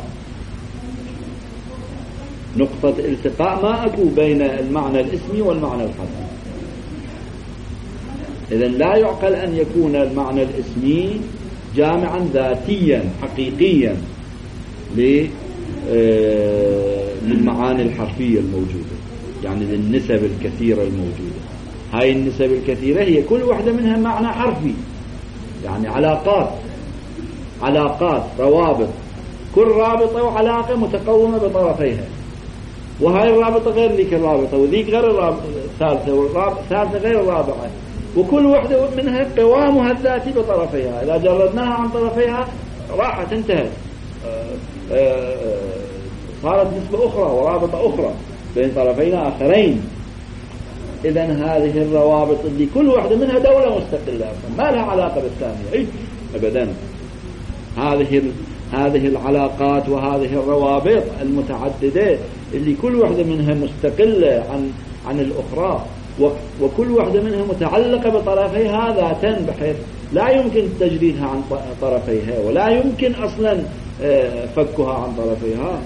نقطة التقاء ما أكو بين المعنى الاسمي والمعنى الحرفي. إذن لا يعقل أن يكون المعنى الاسمي جامعا ذاتيا حقيقيا للمعاني الحرفية الموجودة، يعني للنسب الكثيرة الموجودة. هاي النسب الكثيرة هي كل واحدة منها معنى حرفي، يعني علاقات روابط، كل رابطة وعلاقة متقومة بطرفيها، وهاي الرابطة غير ذيك الرابطة، وذيك غير الرابطة الثالثة، والثالثة غير الرابعة، وكل واحدة منها قوامها الذاتي بطرفيها. إذا جردناها عن طرفيها راحت، انتهت، صارت نسبة أخرى ورابطة أخرى بين طرفين آخرين. إذن هذه الروابط اللي كل واحدة منها دولة مستقلة ما لها علاقة بالثانية أبدا. هذه العلاقات وهذه الروابط المتعددة اللي كل واحدة منها مستقلة عن الأخرى، وكل واحدة منها متعلقة بطرفيها ذاتا بحيث لا يمكن تجريدها عن طرفيها ولا يمكن أصلا فكها عن طرفيها.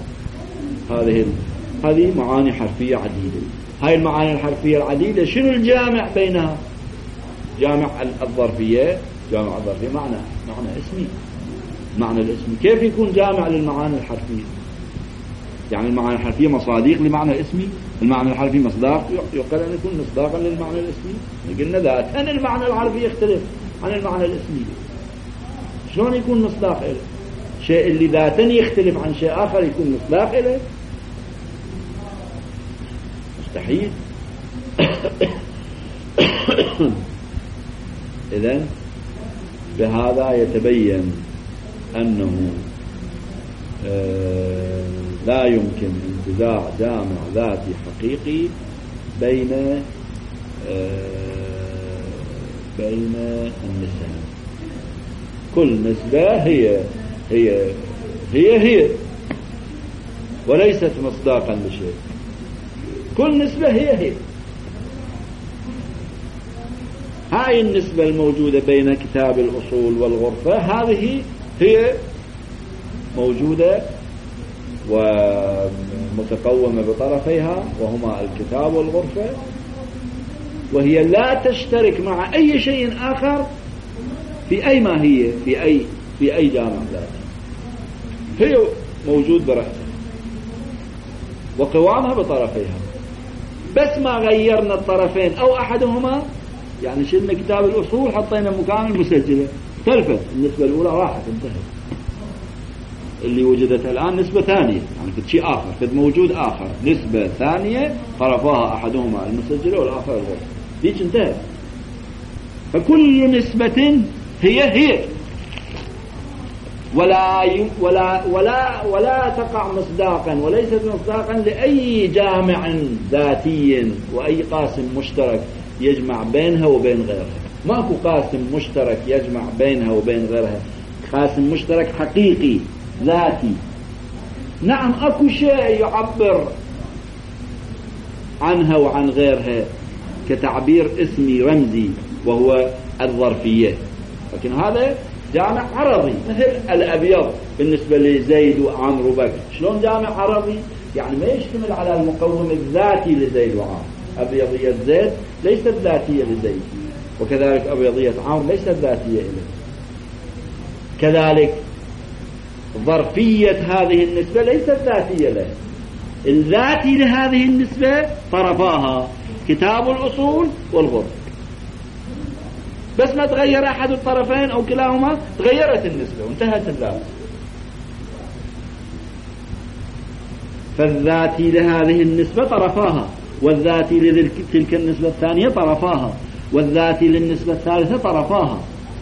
هذه معاني حرفية عديدة. هاي المعاني الحرفية العديدة شنو الجامع بينها؟ جامع الظرفية. جامع الظرفية معنى اسمي. معنى الاسم كيف يكون جامع للمعاني الحرفية؟ يعني المعاني الحرفية مصادق لمعنى الاسمي. المعنى الحرفي مصداق، يقال أن يكون مصداقا للمعنى الاسمي. قلنا ذاتا المعنى الحرفي يختلف عن المعنى الاسمي. شلون يكون مصداق له؟ شيء اللي ذاتا يختلف عن شيء آخر يكون مصداق له؟ مستحيل. إذن بهذا يتبين أنه لا يمكن انتزاع جامع ذاتي حقيقي بين النسب. كل نسبة هي وليست مصداقا لشيء. كل نسبة هي. هاي النسبة الموجودة بين كتاب الأصول والغرفة هذه هي موجودة ومتقومة بطرفيها وهما الكتاب والغرفة، وهي لا تشترك مع أي شيء آخر في أي ماهية في أي جامع ذاتي. هي موجود برأسها وقوامها بطرفيها، بس ما غيرنا الطرفين أو أحدهما، يعني شلنا كتاب الأصول حطينا مكان المسجلة، اختلفت النسبة الأولى راحت انتهت. اللي وجدت الآن نسبة ثانية، يعني في شيء آخر، في موجود آخر، نسبة ثانية طرفها أحدهما المسجلة والآخر الغير، ديك انتهت. فكل نسبة هي ولا تقع مصداقا، وليست مصداقا لأي جامع ذاتي وأي قاسم مشترك يجمع بينها وبين غيرها. ماكو قاسم مشترك يجمع بينها وبين غيرها، قاسم مشترك حقيقي ذاتي. نعم اكو شيء يعبر عنها وعن غيرها كتعبير اسمي رمزي وهو الظرفية، لكن هذا جامع عرضي مثل الأبيض بالنسبة لزيد وعمر وبكر. شلون جامع عرضي؟ يعني ما يشتمل على المقوم الذاتي لزيد وعمر. أبيضية زيد ليست ذاتية لزيد، وكذلك أبيضية عمر ليست ذاتية إليه. كذلك ظرفية هذه النسبة ليست ذاتية له. الذاتي لهذه النسبة طرفاها كتاب الأصول والغرب، بس ما تغير أحد الطرفين أو كلاهما تغيرت النسبة وانتهت الذات. فالذاتي لهذه النسبة طرفاها، والذاتي لتلك النسبة الثانية طرفاها، والذاتي للنسبة الثالثة طرفاها.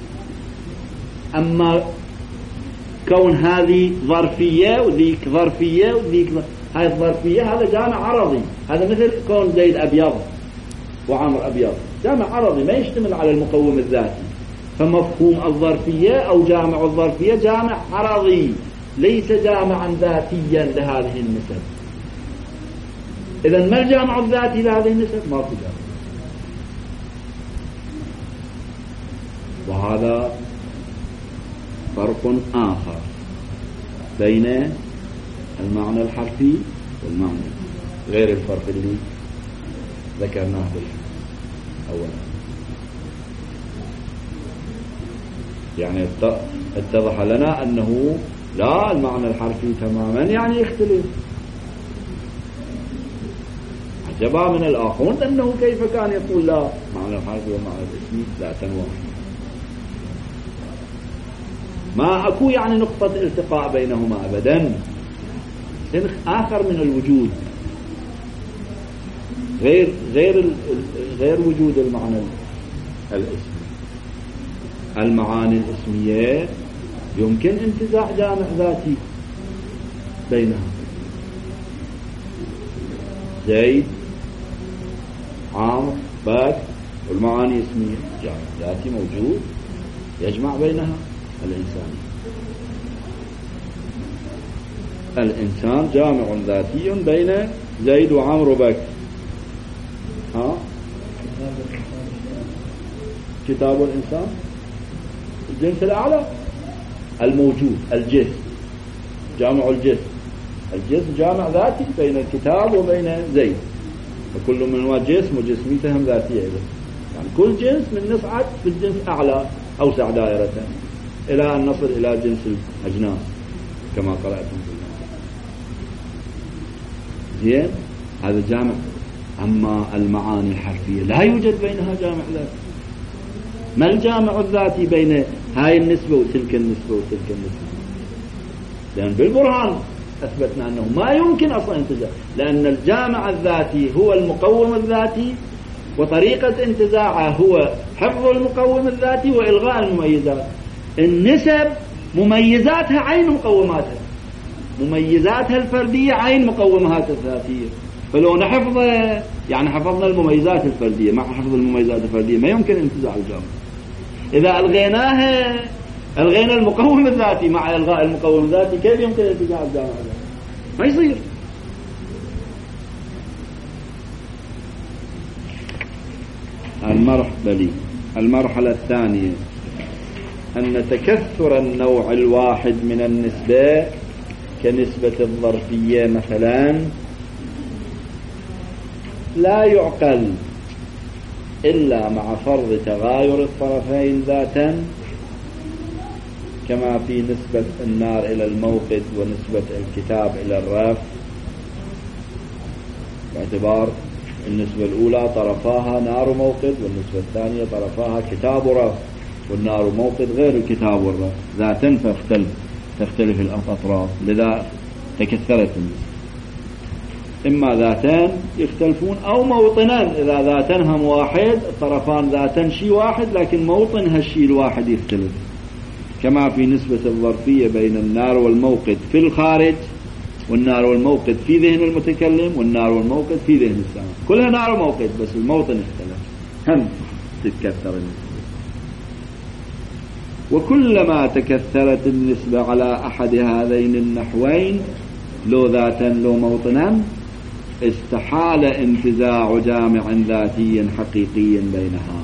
أما كون هذه ظرفية وذيك ظرفية وذيك هاي الظرفية، هذا جامع عرضي. هذا مثل كون زيد أبيض وعمر أبيض، جامع عرضي ما يشتمل على المقوم الذاتي. فمفهوم الظرفية أو جامع الظرفية جامع عرضي، ليس جامعا ذاتيا لهذه النسب. إذن ما الجامع الذاتي لهذه النسب؟ ما في جامع. وهذا فرق آخر بين المعنى الحرفي والمعنى غير الفرق اللي ذكرناه أولا. يعني اتضح لنا أنه لا، المعنى الحرفي تماما يعني يختلف. عجبا من الآخرون أنه كيف كان يقول لا، معنى الحرفي ومعنى الاسمي لا تنوع، ما أكو يعني نقطة التقاء بينهما أبدا. سنخ آخر من الوجود غير وجود المعنى الاسمي. المعاني الاسمية يمكن انتزاع جامع ذاتي بينها. زيد عامر بكر والمعاني اسمية، جامع ذاتي موجود يجمع بينها. الإنسان جامع ذاتي بين زيد وعمر وبكر. كتاب الإنسان الجنس الأعلى الموجود، الجسم جامع الجسم جامع ذاتي بين الكتاب وبين زيد، وكل منهما جسم وجسميتهم ذاتية إذن. يعني كل جنس من نصعد في الجنس أعلى أوسع دائرة إلى أن نصل إلى جنس الأجناس كما قرأتم في زين. هذا جامع. أما المعاني الحرفية لا يوجد بينها جامع ذاتي. ما الجامع الذاتي بين هاي النسبة وتلك النسبة وتلك النسبة؟ لأن بالبرهان أثبتنا أنه ما يمكن أصلا انتزاع، لأن الجامع الذاتي هو المقوم الذاتي، وطريقة انتزاعه هو حفظ المقوم الذاتي وإلغاء المميزات. النسب مميزاتها عين مقوماتها، مميزاتها الفردية عين مقوماتها الذاتية. فلو نحفظ يعني حفظنا المميزات الفردية مع حفظ المميزات الفردية ما يمكن انتزاع الجامع. إذا ألغيناها ألغينا المقوم الذاتي مع إلغاء المقوم الذاتي، كيف يمكن انتزاع الجامع؟ ما يصير. المرحلة الثانية أن تكثر النوع الواحد من النسبة كنسبة الظرفية مثلا لا يعقل إلا مع فرض تغاير الطرفين ذاتا، كما في نسبة النار إلى الموقد ونسبة الكتاب إلى الرف، باعتبار النسبة الأولى طرفاها نار موقد، والنسبة الثانية طرفاها كتاب ورف، والنار موقد غير الكتاب والرف ذاتا فاختلف. تختلف الأطراف، لذا تكثرت النسبة. إما ذاتان يختلفون أو موطنان، إذا ذاتان هم واحد، الطرفان ذاتان شيء واحد، لكن موطن هالشيء الواحد يختلف، كما في نسبة الظرفية بين النار والموقد في الخارج، والنار والموقد في ذهن المتكلم، والنار والموقد في ذهن السامع، كلها نار وموقد بس الموطن اختلف، هم تتكثر النسبة. وكلما تكثرت النسبة على أحد هذين النحوين لو ذاتا لو موطنا استحال انتزاع جامع ذاتي حقيقي بينها.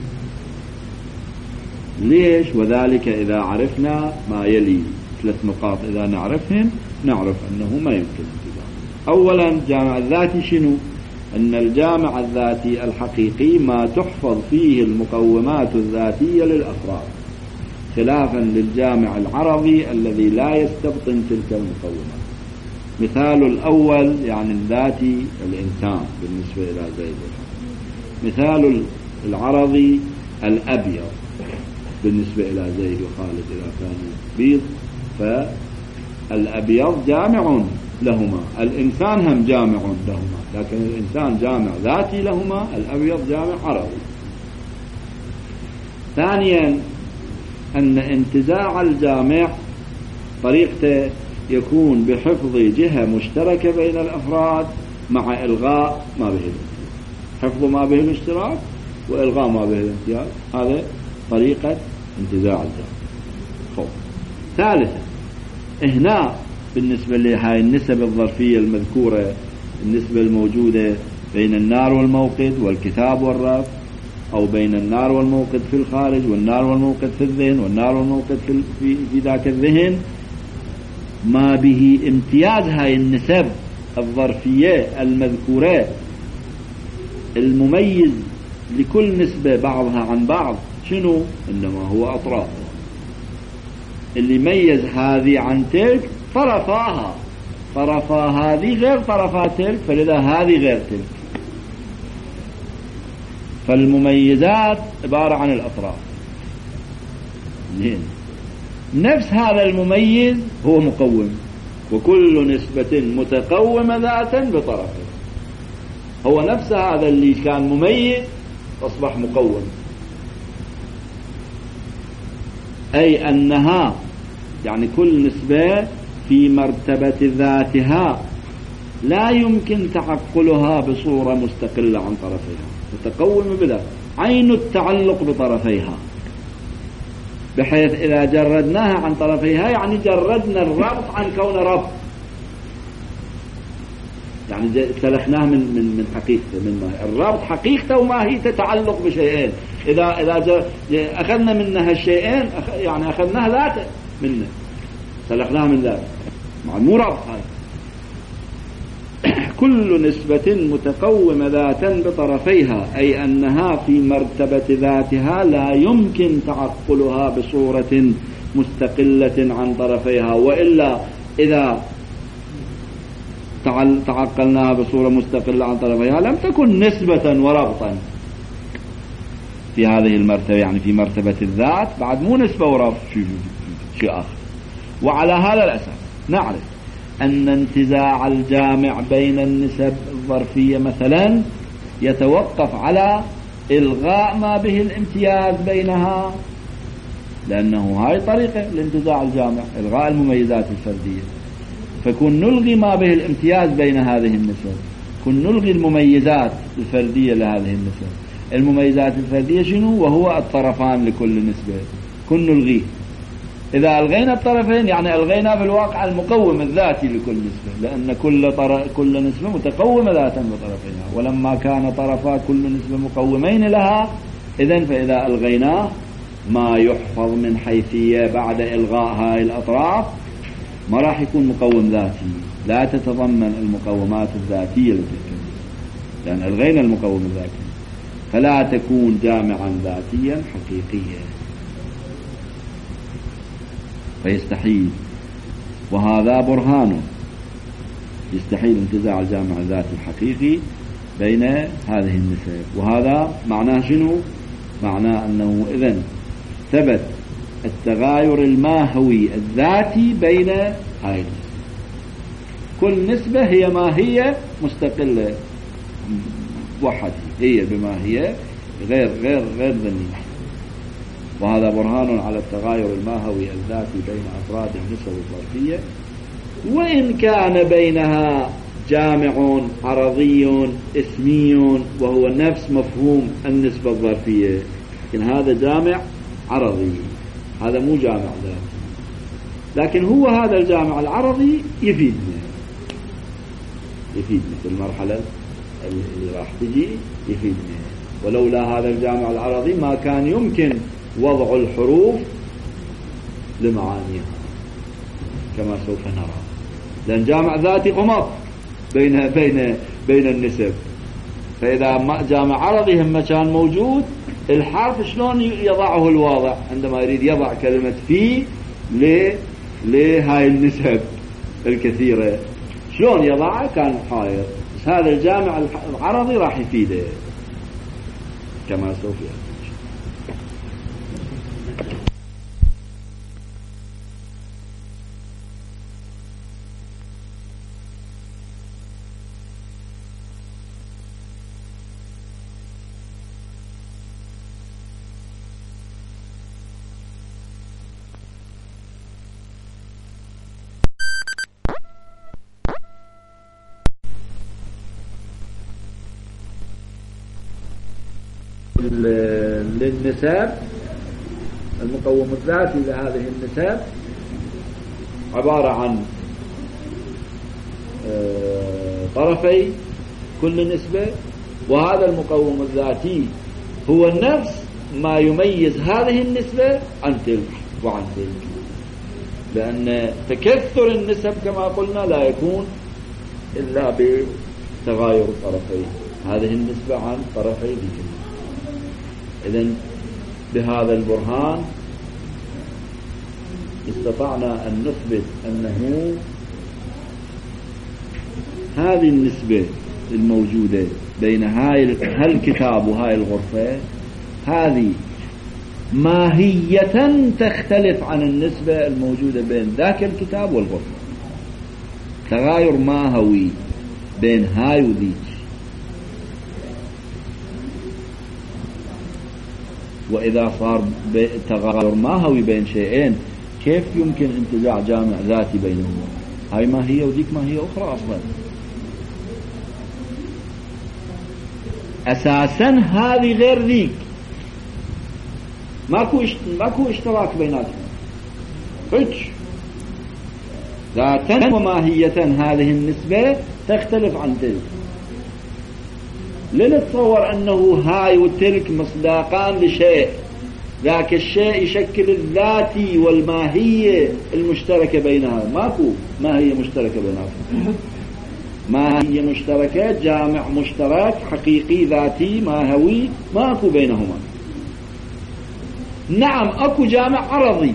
ليش؟ وذلك إذا عرفنا ما يلي 3 نقاط، إذا نعرفهم نعرف أنه ما يمكن انتزاع. أولا جامع الذاتي شنو؟ أن الجامع الذاتي الحقيقي ما تحفظ فيه المقومات الذاتية للأفراد، خلافا للجامع العرضي الذي لا يستبطن تلك المقومات. مثال الأول يعني الذاتي الإنسان بالنسبة إلى زيد، مثال العرضي الأبيض بالنسبة إلى زيد وخالد إذا كانوا بيض، فالأبيض جامع لهما، الإنسان هم جامع لهما، لكن الإنسان جامع ذاتي لهما، الأبيض جامع عرضي. ثانيا أن انتزاع الجامع طريقته يكون بحفظ جهة مشتركة بين الأفراد مع إلغاء ما به الامتياز، حفظ ما به الاشتراك وإلغاء ما به الامتياز، هذا طريقة انتزاع الجامع. ثالثا هنا بالنسبة لهاي النسب الظرفية المذكورة، النسبة الموجودة بين النار والموقد والكتاب والرف، أو بين النار والموقد في الخارج والنار والموقد في الذهن والنار والموقد في ذاك الذهن، ما به امتياز هاي النسب الظرفية المذكورة المميز لكل نسبة بعضها عن بعض شنو؟ إنما هو أطراف، اللي ميز هذه عن تلك طرفاها، طرفا هذه غير طرفا تلك، فلذا هذه غير تلك. فالمميزات عبارة عن الأطراف. نفس هذا المميز هو مقوم، وكل نسبة متقومة ذاتا بطرفه. هو نفس هذا اللي كان مميز أصبح مقوم، أي أنها يعني كل نسبة في مرتبة ذاتها لا يمكن تعقلها بصورة مستقلة عن طرفيها، متقومة بلا عين التعلق بطرفيها، بحيث إذا جردناها عن طرفيها يعني جردنا الربط عن كون ربط، يعني سلخناه من حقيقته، من الربط حقيقته وما هي تتعلق بشيئين. إذا أخذنا منها الشيئين يعني أخذناها ذاته منه، سلخناها من ذاته، مو ربط هذا. كل نسبة متقومة ذاتا بطرفيها، أي أنها في مرتبة ذاتها لا يمكن تعقلها بصورة مستقلة عن طرفيها، وإلا إذا تعقلناها بصورة مستقلة عن طرفيها لم تكن نسبة وربطا في هذه المرتبة، يعني في مرتبة الذات بعد مو نسبة وربط شيء آخر. وعلى هذا الأساس نعرف أن انتزاع الجامع بين النسب الظرفية مثلا يتوقف على إلغاء ما به الامتياز بينها، لأنه هاي طريقة لانتزاع الجامع، إلغاء المميزات الفردية، فكن نلغي ما به الامتياز بين هذه النسب، كن نلغي المميزات الفردية لهذه النسب. المميزات الفردية شنو؟ وهو الطرفان لكل نسبة، كن نلغيه. إذا ألغينا الطرفين يعني ألغينا في الواقع المقوم الذاتي لكل نسبة، لأن كل نسبة متقومة ذاتا بطرفيها، ولما كان طرفا كل نسبة مقومين لها إذن فإذا ألغيناه ما يحفظ من حيثية بعد إلغاء هاي الأطراف ما راح يكون مقوم ذاتي، لا تتضمن المقومات الذاتية لتلك، لأن ألغينا المقوم الذاتي، فلا تكون جامعا ذاتيا حقيقيا، فيستحيل. وهذا برهان يستحيل انتزاع الجامع الذاتي الحقيقي بين هذه النسب. وهذا معناه شنو؟ معناه أنه إذن ثبت التغاير الماهوي الذاتي بين هاي كل نسبة هي ماهية مستقلة وحدها، هي بما هي غير ذنية. وهذا برهان على التغاير الماهوي الذاتي بين أفراد النسب الظرفية، وإن كان بينها جامع عرضي اسمي وهو نفس مفهوم النسبة الظرفية، لكن هذا جامع عرضي، هذا مو جامع ذاتي، لكن هو هذا الجامع العرضي يفيدنا في المرحلة اللي راح تجي يفيدنا. ولولا هذا الجامع العرضي ما كان يمكن وضع الحروف لمعانيها كما سوف نرى، لأن جامع ذاتي قمط بين النسب. فإذا جامع عرضي هم كان موجود، الحرف شلون يضعه الواضع عندما يريد يضع كلمة في لهاي النسب الكثيرة، شلون يضعها كان حائر. بس هذا الجامع العرضي راح يفيده كما سوف يأتي. للنساب المقوم الذاتي لهذه النساب عبارة عن طرفي كل نسبة، وهذا المقوم الذاتي هو نفس ما يميز هذه النسبة عن تلك وعن تلك، لأن تكثر النسب كما قلنا لا يكون إلا بتغاير طرفي هذه النسبة عن طرفي ذيك. إذن بهذا البرهان استطعنا أن نثبت أنه هذه النسبة الموجودة بين هالكتاب وهاي الغرفة هذه ماهية تختلف عن النسبة الموجودة بين ذاك الكتاب والغرفة، تغاير ماهوي بين هاي وذيك. وإذا صار تغاير ماهوي بين شيئين كيف يمكن انتزاع جامع ذاتي بينهما؟ هاي ماهية وديك ماهية أخرى أصلا. أساسا هذه غير ذيك، ماكو اشتراك بيناتهم، ذاتا وماهية هذه النسبة تختلف عن تلك. لنتصور أنه هاي وتلك مصداقان لشيء، ذاك الشيء يشكل الذاتي والماهية المشتركة بينها. ماكو ماهية مشتركة بينها، ماهية مشتركة جامع مشترك حقيقي ذاتي ماهوي ماكو بينهما. نعم أكو جامع عرضي،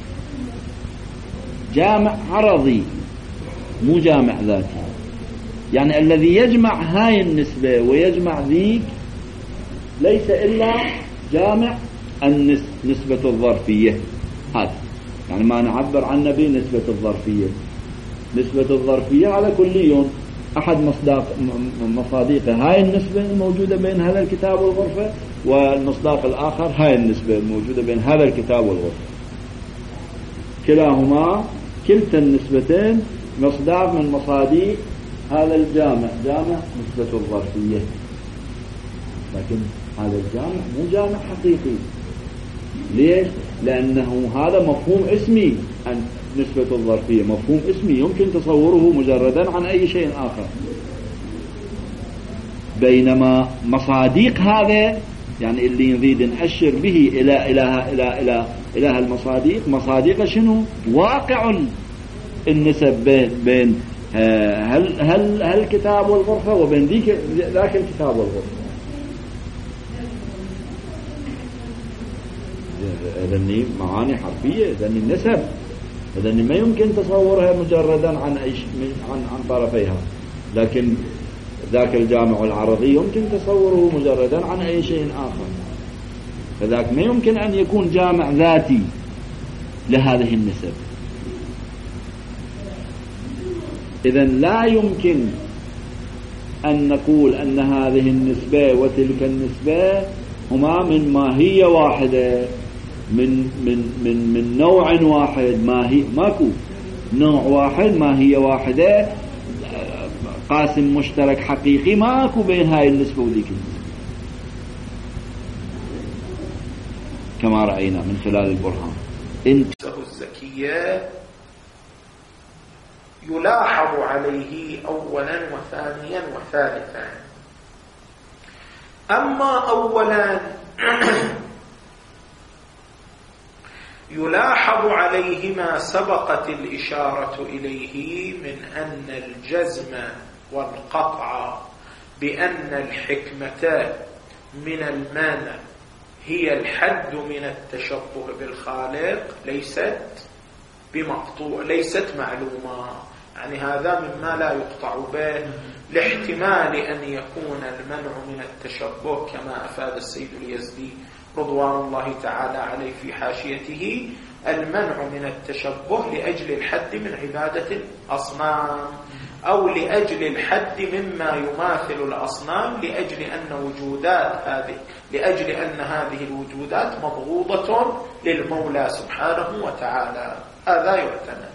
جامع عرضي مو جامع ذاتي، يعني الذي يجمع هاي النسبة ويجمع ذيك ليس إلا جامع نسبة الظرفية. هذا يعني ما نعبر عنه بنسبة الظرفية. نسبة الظرفية على كلي أحد مصاديق هاي النسبة الموجودة بين هذا الكتاب والغرفة، والمصداق الآخر هاي النسبة الموجودة بين هذا الكتاب والغرفة. كلاهما كلتا النسبتين مصداق من مصاديق هذا الجامع، جامع نسبة الظرفية، لكن هذا الجامع مو جامع حقيقي. ليش؟ لأنه هذا مفهوم اسمي عن نسبة الظرفية، مفهوم اسمي يمكن تصوره مجردا عن أي شيء آخر. بينما مصاديق هذا يعني اللي نريد نأشر به إلى المصاديق، مصاديق شنو؟ واقع النسب بين هل الكتاب والغرفة وبين ذاك الكتاب والغرفة. هذني معاني حرفية، هذني النسب، هذني ما يمكن تصورها مجردا عن طرفيها. لكن ذاك الجامع العرضي يمكن تصوره مجردا عن أي شيء آخر، فذاك ما يمكن أن يكون جامع ذاتي لهذه النسب. إذن لا يمكن أن نقول أن هذه النسبة وتلك النسبة هما من ماهية واحدة، من نوع واحد، ماكو نوع واحد، ماهية واحدة، قاسم مشترك حقيقي ماكو بين هاي النسبة وذيك النسبة، كما رأينا من خلال البرهان. نفسه الزكية يلاحظ عليه أولا وثانيا وثالثا. أما أولا يلاحظ عليه ما سبقت الإشارة إليه من أن الجزم والقطع بأن الحكمة من المانع هي الحد من التشبه بالخالق ليست معلومة. يعني هذا مما لا يقطع به لاحتمال أن يكون المنع من التشبه كما أفاد السيد اليزدي رضوان الله تعالى عليه في حاشيته، المنع من التشبه لأجل الحد من عبادة الأصنام، أو لأجل الحد مما يماثل الأصنام، لأجل أن هذه الوجودات مبغوضة للمولى سبحانه وتعالى. هذا يحتمل،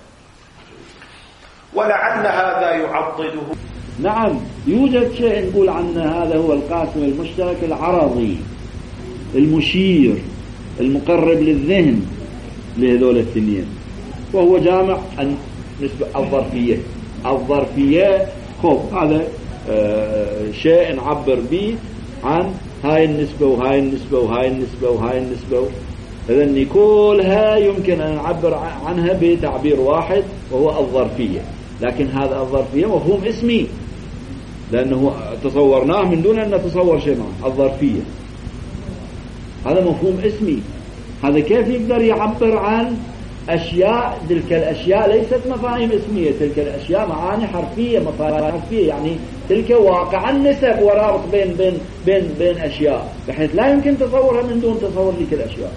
ولعل هذا يعضده. نعم، يوجد شيء نقول عنه هذا هو القاسم المشترك العرضي المشير المقرب للذهن لهذول الاثنين، وهو جامع النسبة الظرفية. هذا شيء نعبر به عن هاي النسبة وهاي النسبة وهاي النسبة وهاي النسبة. إذن كلها يمكن أن نعبر عنها بتعبير واحد وهو الظرفية، لكن هذا الظرفية مفهوم اسمي لأنه تصورناه من دون أن نتصور شيء معه. الظرفية هذا مفهوم اسمي، هذا كيف يقدر يعبر عن أشياء؟ تلك الأشياء ليست مفاهيم اسمية، تلك الأشياء معاني حرفية، مفاهيم حرفية، يعني تلك واقع النسب ورابط بين أشياء بحيث لا يمكن تصورها من دون تصور تلك الأشياء.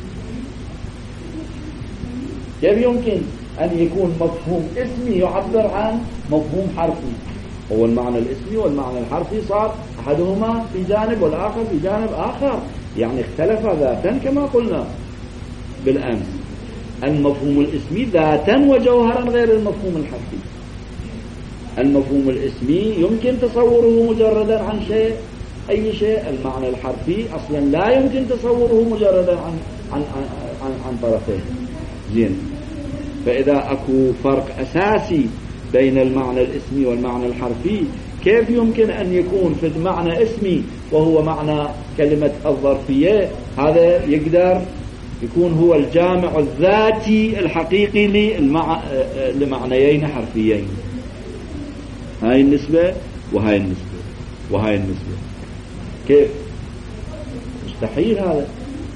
كيف يمكن أن يكون مفهوم اسمي يعبر عن مفهوم حرفي؟ هو المعنى الاسمي والمعنى الحرفي صار أحدهما في جانب والآخر في جانب آخر، يعني اختلف ذاتا كما قلنا بالأمس. المفهوم الاسمي ذاتا وجوهرا غير المفهوم الحرفي. المفهوم الاسمي يمكن تصوره مجردا عن شيء، أي شيء. المعنى الحرفي أصلا لا يمكن تصوره مجردا عن طرفين. زين، فإذا أكو فرق أساسي بين المعنى الاسمي والمعنى الحرفي، كيف يمكن أن يكون في المعنى اسمي وهو معنى كلمة الظرفية هذا يقدر يكون هو الجامع الذاتي الحقيقي لمعنيين حرفيين، هاي النسبة وهاي النسبة وهاي النسبة؟ كيف؟ مستحيل هذا،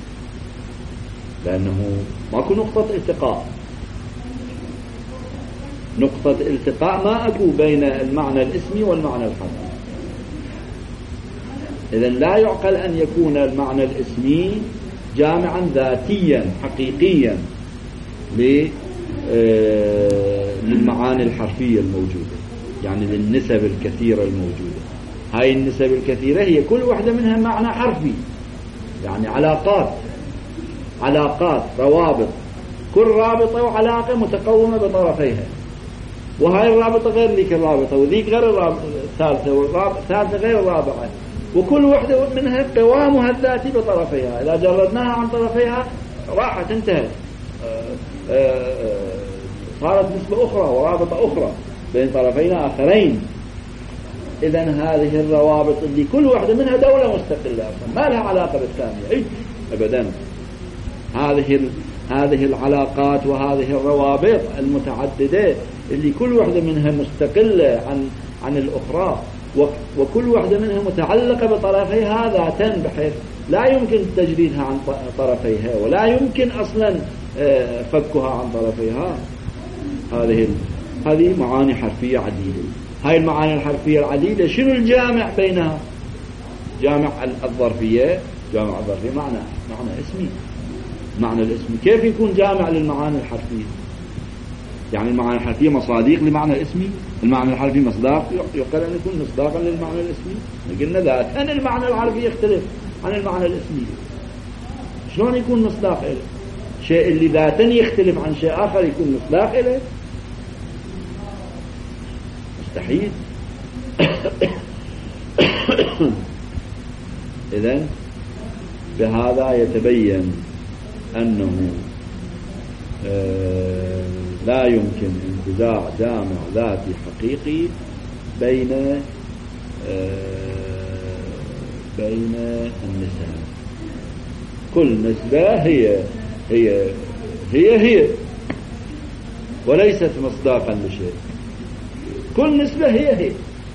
لأنه ماكو نقطة التقاء. نقطة التقاء ما أكو بين المعنى الاسمي والمعنى الحرفي. إذن لا يعقل أن يكون المعنى الاسمي جامعا ذاتيا حقيقيا للمعاني الحرفية الموجودة، يعني للنسب الكثيرة الموجودة. هاي النسب الكثيرة هي كل واحدة منها معنى حرفي، يعني علاقات روابط، كل رابطة وعلاقة متقومة بطرفيها، وهاي الرابطة غير ذيك الرابطة، وذيك غير الثالثة، والثالثة غير الرابعة، وكل واحدة منها قوامها الذاتي بطرفيها. إذا جردناها عن طرفيها راحت، انتهت، صارت نسبة أخرى ورابطة أخرى بين طرفين آخرين. إذن هذه الروابط اللي كل واحدة منها دولة مستقلة ما لها علاقة بالثانية أبدا. هذه العلاقات وهذه الروابط المتعددة اللي كل واحدة منها مستقلة عن الأخرى، وكل واحدة منها متعلقة بطرفيها ذاتا بحيث لا يمكن تجريدها عن طرفيها ولا يمكن أصلا فكها عن طرفيها. هذه معاني حرفية عديدة. هاي المعاني الحرفية العديدة شنو الجامع بينها؟ جامع الظرفية معنى اسمي، معنى الاسمي كيف يكون جامع للمعاني الحرفية؟ يعني المعاني الحرفية مصادق لمعنى الاسمي، المعنى الحرفي مصداق، يقال أن يكون مصداقا للمعنى الاسمي. قلنا ذاتا المعنى الحرفي يختلف عن المعنى الاسمي، شلون يكون مصداق له؟ شيء اللي ذاتا يختلف عن شيء آخر يكون مصداق له؟ مستحيل. إذن بهذا يتبين أنه لا يمكن انتزاع جامع ذاتي حقيقي بين النسب. كل نسبة هي وليست مصداقا لشيء. كل نسبة هي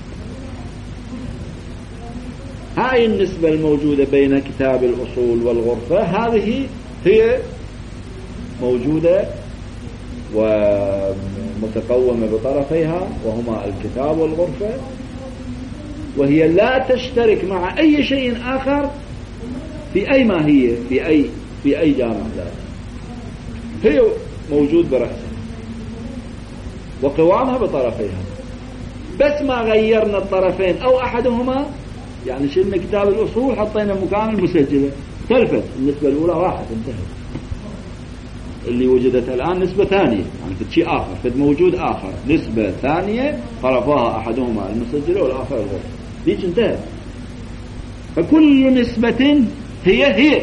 هاي النسبة الموجودة بين كتاب الأصول والغرفة، هذه هي موجودة ومتقومة بطرفيها وهما الكتاب والغرفة، وهي لا تشترك مع أي شيء آخر في أي ماهية في أي جامع ذاتي. هي موجود برأسها وقوامها بطرفيها، بس ما غيرنا الطرفين أو أحدهما، يعني شلنا كتاب الأصول حطينا مكان المسجلة، اختلفت النسبة الأولى راحت انتهت. اللي وجدت الآن نسبة ثانية، يعني في شيء آخر، في موجود آخر، نسبة ثانية طرفها أحدهما المسجلة والآخر الغرفة، ديك انتهت. فكل نسبة هي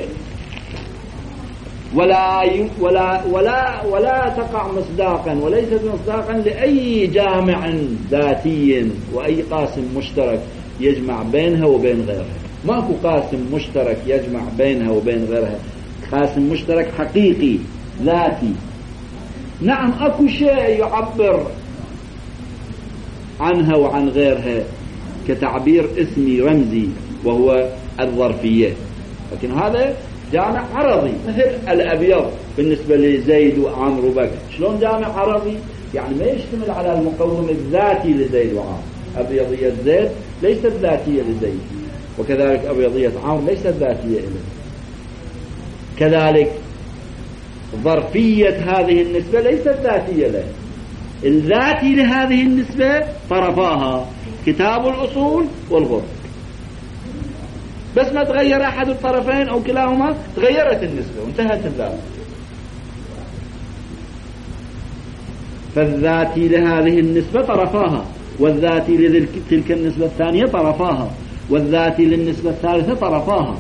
ولا تقع مصداقا وليست مصداقا لأي جامع ذاتي وأي قاسم مشترك يجمع بينها وبين غيرها. ماكو قاسم مشترك يجمع بينها وبين غيرها، قاسم مشترك حقيقي ذاتي. نعم اكو شيء يعبر عنها وعن غيرها كتعبير اسمي رمزي وهو الظرفية، لكن هذا جامع عرضي مثل الأبيض بالنسبة لزيد وعمر وبكر. شلون جامع عرضي؟ يعني ما يشتمل على المقوم الذاتي لزيد وعمر. أبيضية زيد ليست ذاتية لزيد، وكذلك أبيضية عمر ليست ذاتية له. كذلك ظرفية هذه النسبة ليست ذاتية له. الذاتي لهذه النسبة طرفاها كتاب الأصول والغرفة، بس ما تغير أحد الطرفين أو كلاهما تغيرت النسبة وانتهت الذات. فالذاتي لهذه النسبة طرفاها، والذاتي لتلك النسبة الثانية طرفاها، والذاتي للنسبة الثالثة طرفاها.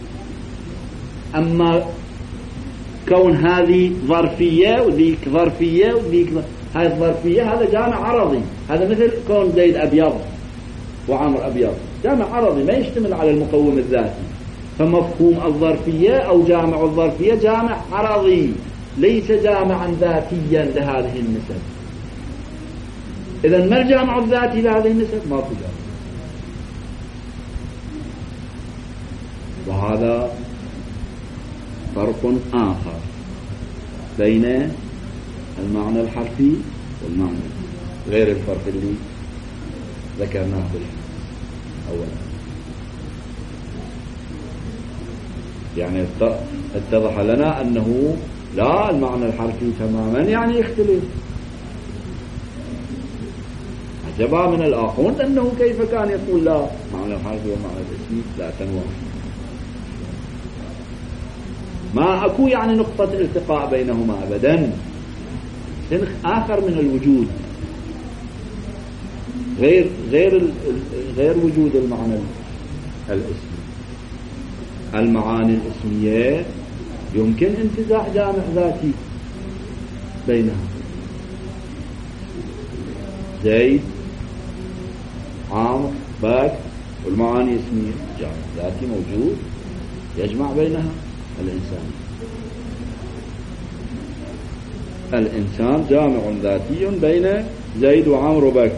أما كون هذه ظرفية وذيك ظرفية وذيك هذه الظرفية، هذا جامع عرضي. هذا مثل كون زيد أبيض وعمر أبيض، جامع عرضي ما يشتمل على المقوم الذاتي. فمفهوم الظرفية أو جامع الظرفية جامع عرضي ليس جامعا ذاتيا لهذه النسب. إذن ما الجامع الذاتي لهذه النسب؟ ما في جامع. وهذا فرق آخر بين المعنى الحرفي والمعنى غير الفرق اللي ذكرناه أولا. يعني اتضح لنا أنه لا، المعنى الحرفي تماما يعني يختلف. عجبا من الآخرون أنه كيف كان يقول لا، معنى الحرفي ومعنى الاسمي لا تنوع، ما أكو يعني نقطة التقاء بينهما أبدا. سنخ آخر من الوجود غير وجود المعنى الاسمي. المعاني الاسمية يمكن انتزاع جامع ذاتي بينها. زيد عمرو بكر والمعاني اسمية، جامع ذاتي موجود يجمع بينها. الإنسان جامع ذاتي بين زيد وعمرو وبكر.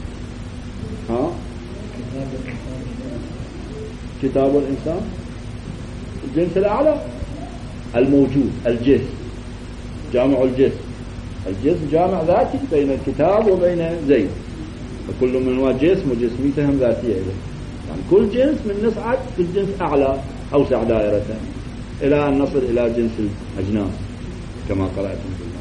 كتاب الإنسان الجنس الأعلى الموجود، الجسم جامع الجسم جامع ذاتي بين الكتاب وبين زيد، فكل منهما جسم وجسميتهم ذاتية إليه. يعني كل جنس من نصعد في الجنس أعلى أوسع دائرة. إلى أن نصل إلى جنس الأجناس كما قرأت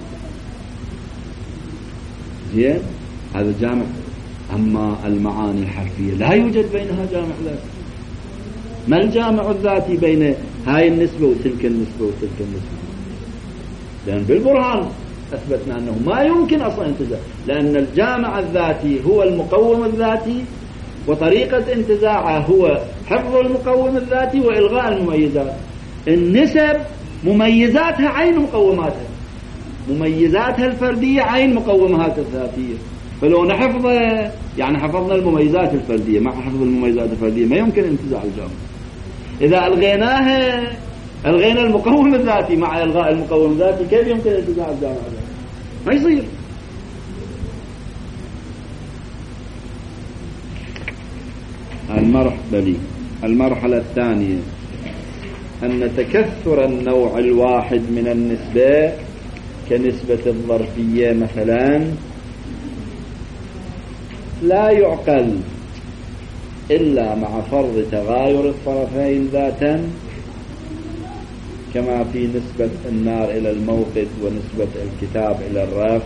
زين. هذا جامع. أما المعاني الحرفية لا يوجد بينها جامع ذاتي. ما الجامع الذاتي بين هاي النسبة وتلك النسبة وتلك النسبة؟ لأن بالبرهان أثبتنا أنه ما يمكن أصلا انتزاع، لأن الجامع الذاتي هو المقوم الذاتي، وطريقة انتزاعه هو حفظ المقوم الذاتي وإلغاء المميزات. النسب مميزاتها عين مقوماتها، مميزاتها الفردية عين مقوماتها الذاتية. فلو نحفظ يعني حفظنا المميزات الفردية مع حفظ المميزات الفردية ما يمكن انتزاع الجامع. إذا ألغيناها ألغينا المقوم الذاتي مع إلغاء المقوم الذاتي كيف يمكن انتزاع الجامع؟ ما يصير. المرحلة الثانية أن تكثر النوع الواحد من النسبة كنسبة الظرفية مثلا لا يعقل إلا مع فرض تغاير الطرفين ذاتا، كما في نسبة النار إلى الموقد ونسبة الكتاب إلى الرف،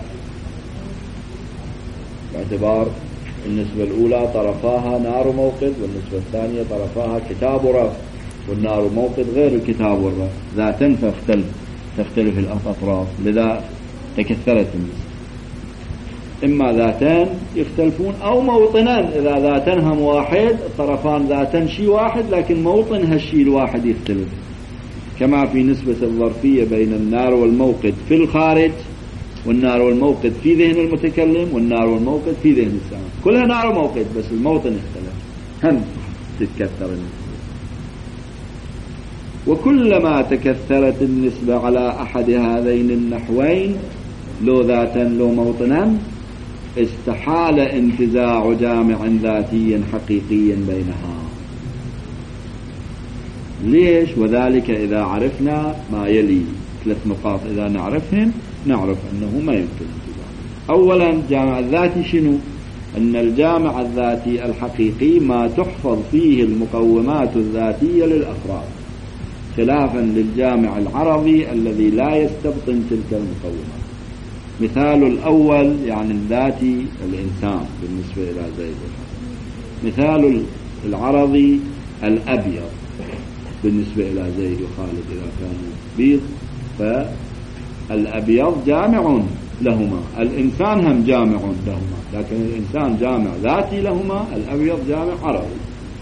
باعتبار النسبة الأولى طرفاها نار وموقد، والنسبة الثانية طرفاها كتاب ورف، والنار وموقد غير الكتاب والرف ذاتا تختلف الأطراف، لذا تكثرت النسبة. إما ذاتان يختلفون أو موطنان. إذا ذاتان هم واحد الطرفان ذاتان شيء واحد لكن موطن هالشيء الواحد يختلف، كما في نسبة الظرفية بين النار والموقد في الخارج، والنار والموقد في ذهن المتكلم، والنار والموقد في ذهن السامع. كلها نار وموقد بس الموطن اختلف، هم تتكثر النسبة. وكلما تكثرت النسبة على أحد هذين النحوين لو ذاتا لو موطنا استحال انتزاع جامع ذاتي حقيقي بينها. ليش؟ وذلك إذا عرفنا ما يلي 3 نقاط، إذا نعرفهم نعرف أنه ما يمكن انتزاع. أولا جامع الذاتي شنو؟ أن الجامع الذاتي الحقيقي ما تحفظ فيه المقومات الذاتية للأفراد، خلافا للجامع العرضي الذي لا يستبطن تلك المقومات. مثال الأول يعني الذاتي الإنسان بالنسبة إلى زيد وخالد، مثال العرضي الأبيض بالنسبة إلى زيد وخالد إذا كانوا بيض، فالأبيض جامع لهما، الإنسان هم جامع لهما، لكن الإنسان جامع ذاتي لهما، الأبيض جامع عرضي.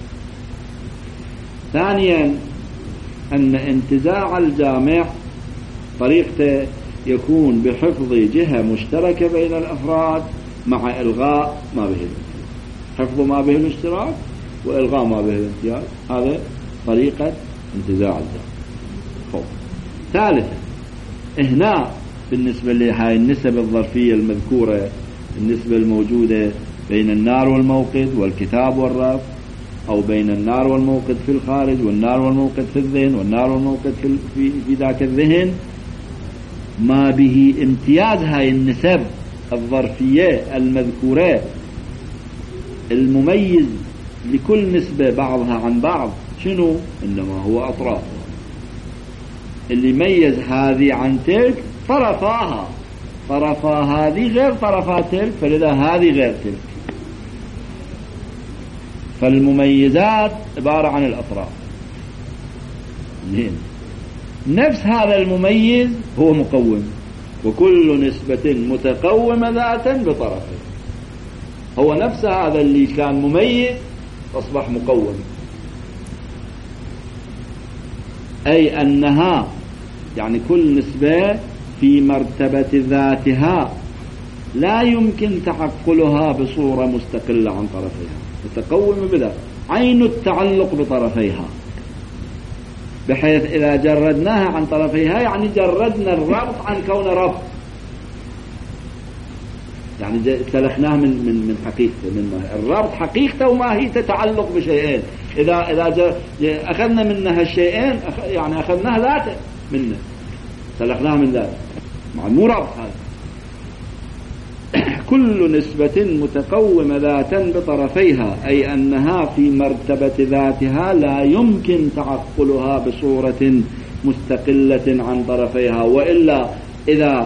ثانيا أن انتزاع الجامع طريقته يكون بحفظ جهة مشتركة بين الأفراد مع إلغاء ما به الامتياز، حفظ ما به الاشتراك وإلغاء ما به الامتياز، هذا طريقة انتزاع الجامع. ثالثا هنا بالنسبة لهاي النسب الظرفية المذكورة، النسبة الموجودة بين النار والموقد والكتاب والرف، أو بين النار والموقد في الخارج والنار والموقد في الذهن والنار والموقد في ذاك الذهن، ما به امتياز هاي النسب الظرفية المذكورة المميز لكل نسبة بعضها عن بعض شنو؟ إنما هو أطراف. اللي يميز هذه عن تلك طرفاها، طرفا هذه غير طرفا تلك، فلذا هذه غير تلك. فالمميزات عبارة عن الأطراف. نفس هذا المميز هو مقوم، وكل نسبة متقومة ذاتا بطرفه. هو نفس هذا اللي كان مميز أصبح مقوم، أي أنها يعني كل نسبة في مرتبة ذاتها لا يمكن تعقلها بصورة مستقلة عن طرفيها، متقومة بذات عين التعلق بطرفيها، بحيث إذا جردناها عن طرفيها يعني جردنا الربط عن كون ربط، يعني سلخناه من حقيقته، من الربط حقيقته وما هي تتعلق بشيئين. إذا أخذنا منها الشيئين يعني أخذناها ذاته منه، سلخناه من ذاته، مو ربط هذا. كل نسبة متقومة ذاتا بطرفيها، أي أنها في مرتبة ذاتها لا يمكن تعقلها بصورة مستقلة عن طرفيها، وإلا إذا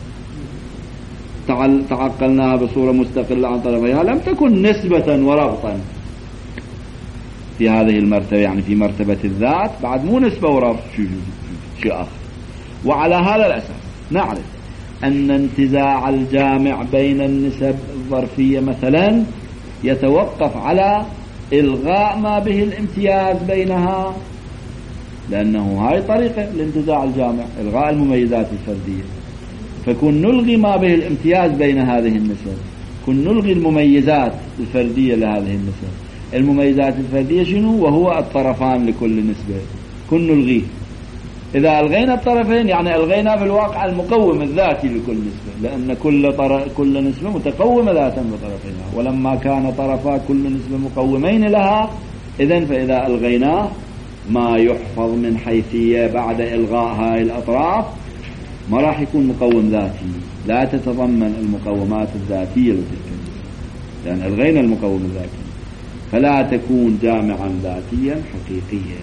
تعقلناها بصورة مستقلة عن طرفيها لم تكن نسبة وربطا في هذه المرتبة، يعني في مرتبة الذات بعد مو نسبة وربط شيء آخر. وعلى هذا الأساس نعرف أن انتزاع الجامع بين النسب الظرفية مثلا يتوقف على إلغاء ما به الامتياز بينها، لأنه هاي طريقة لانتزاع الجامع، إلغاء المميزات الفردية. فكن نلغي ما به الامتياز بين هذه النسب، كن نلغي المميزات الفردية لهذه النسب. المميزات الفردية شنو؟ وهو الطرفان لكل نسبة، كن نلغيه. إذا ألغينا الطرفين يعني ألغينا في الواقع المقوم الذاتي لكل نسبة، لأن كل نسبة متقومة ذاتا بطرفينها، ولما كان طرفا كل نسبة مقومين لها إذن فإذا ألغيناه ما يحفظ من حيثية بعد إلغاء هاي الأطراف ما راح يكون مقوم ذاتي، لا تتضمن المقومات الذاتية لتلك النسبة، لأن ألغينا المقوم الذاتي، فلا تكون جامعا ذاتيا حقيقيا،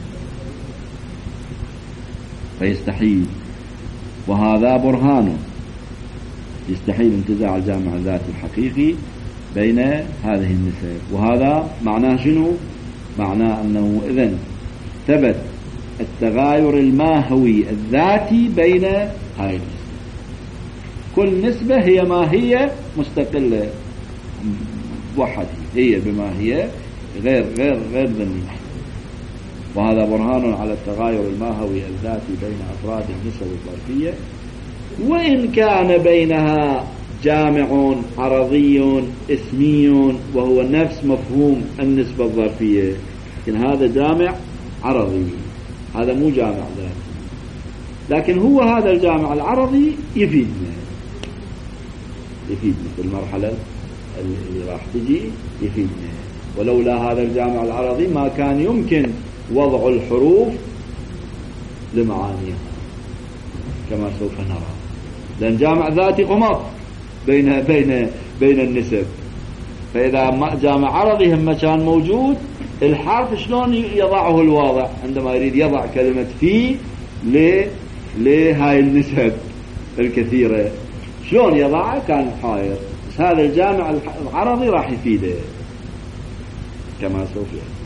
فيستحيل. وهذا برهان يستحيل انتزاع الجامع الذاتي الحقيقي بين هذه النسب. وهذا معناه شنو؟ معناه أنه إذن ثبت التغاير الماهوي الذاتي بين هاي النسبة. كل نسبة هي ماهية مستقلة وحدي، هي بما هي غير ذنية. وهذا برهان على التغاير الماهوي الذاتي بين أفراد النسب الظرفية، وإن كان بينها جامع عرضي اسمي وهو نفس مفهوم النسبة الظرفية، لكن هذا جامع عرضي، هذا مو جامع ذاتي، لكن هو هذا الجامع العرضي يفيدنا في المرحلة اللي راح تجي يفيدنا. ولولا هذا الجامع العرضي ما كان يمكن وضع الحروف لمعانيها كما سوف نرى، لأن جامع ذاتي قمط بين النسب. فإذا جامع عرضي هم كان موجود، الحرف شلون يضعه الواضع عندما يريد يضع كلمة في لهاي النسب الكثيرة، شلون يضعها كان حائر. بس هذا الجامع العرضي راح يفيده كما سوف يرى.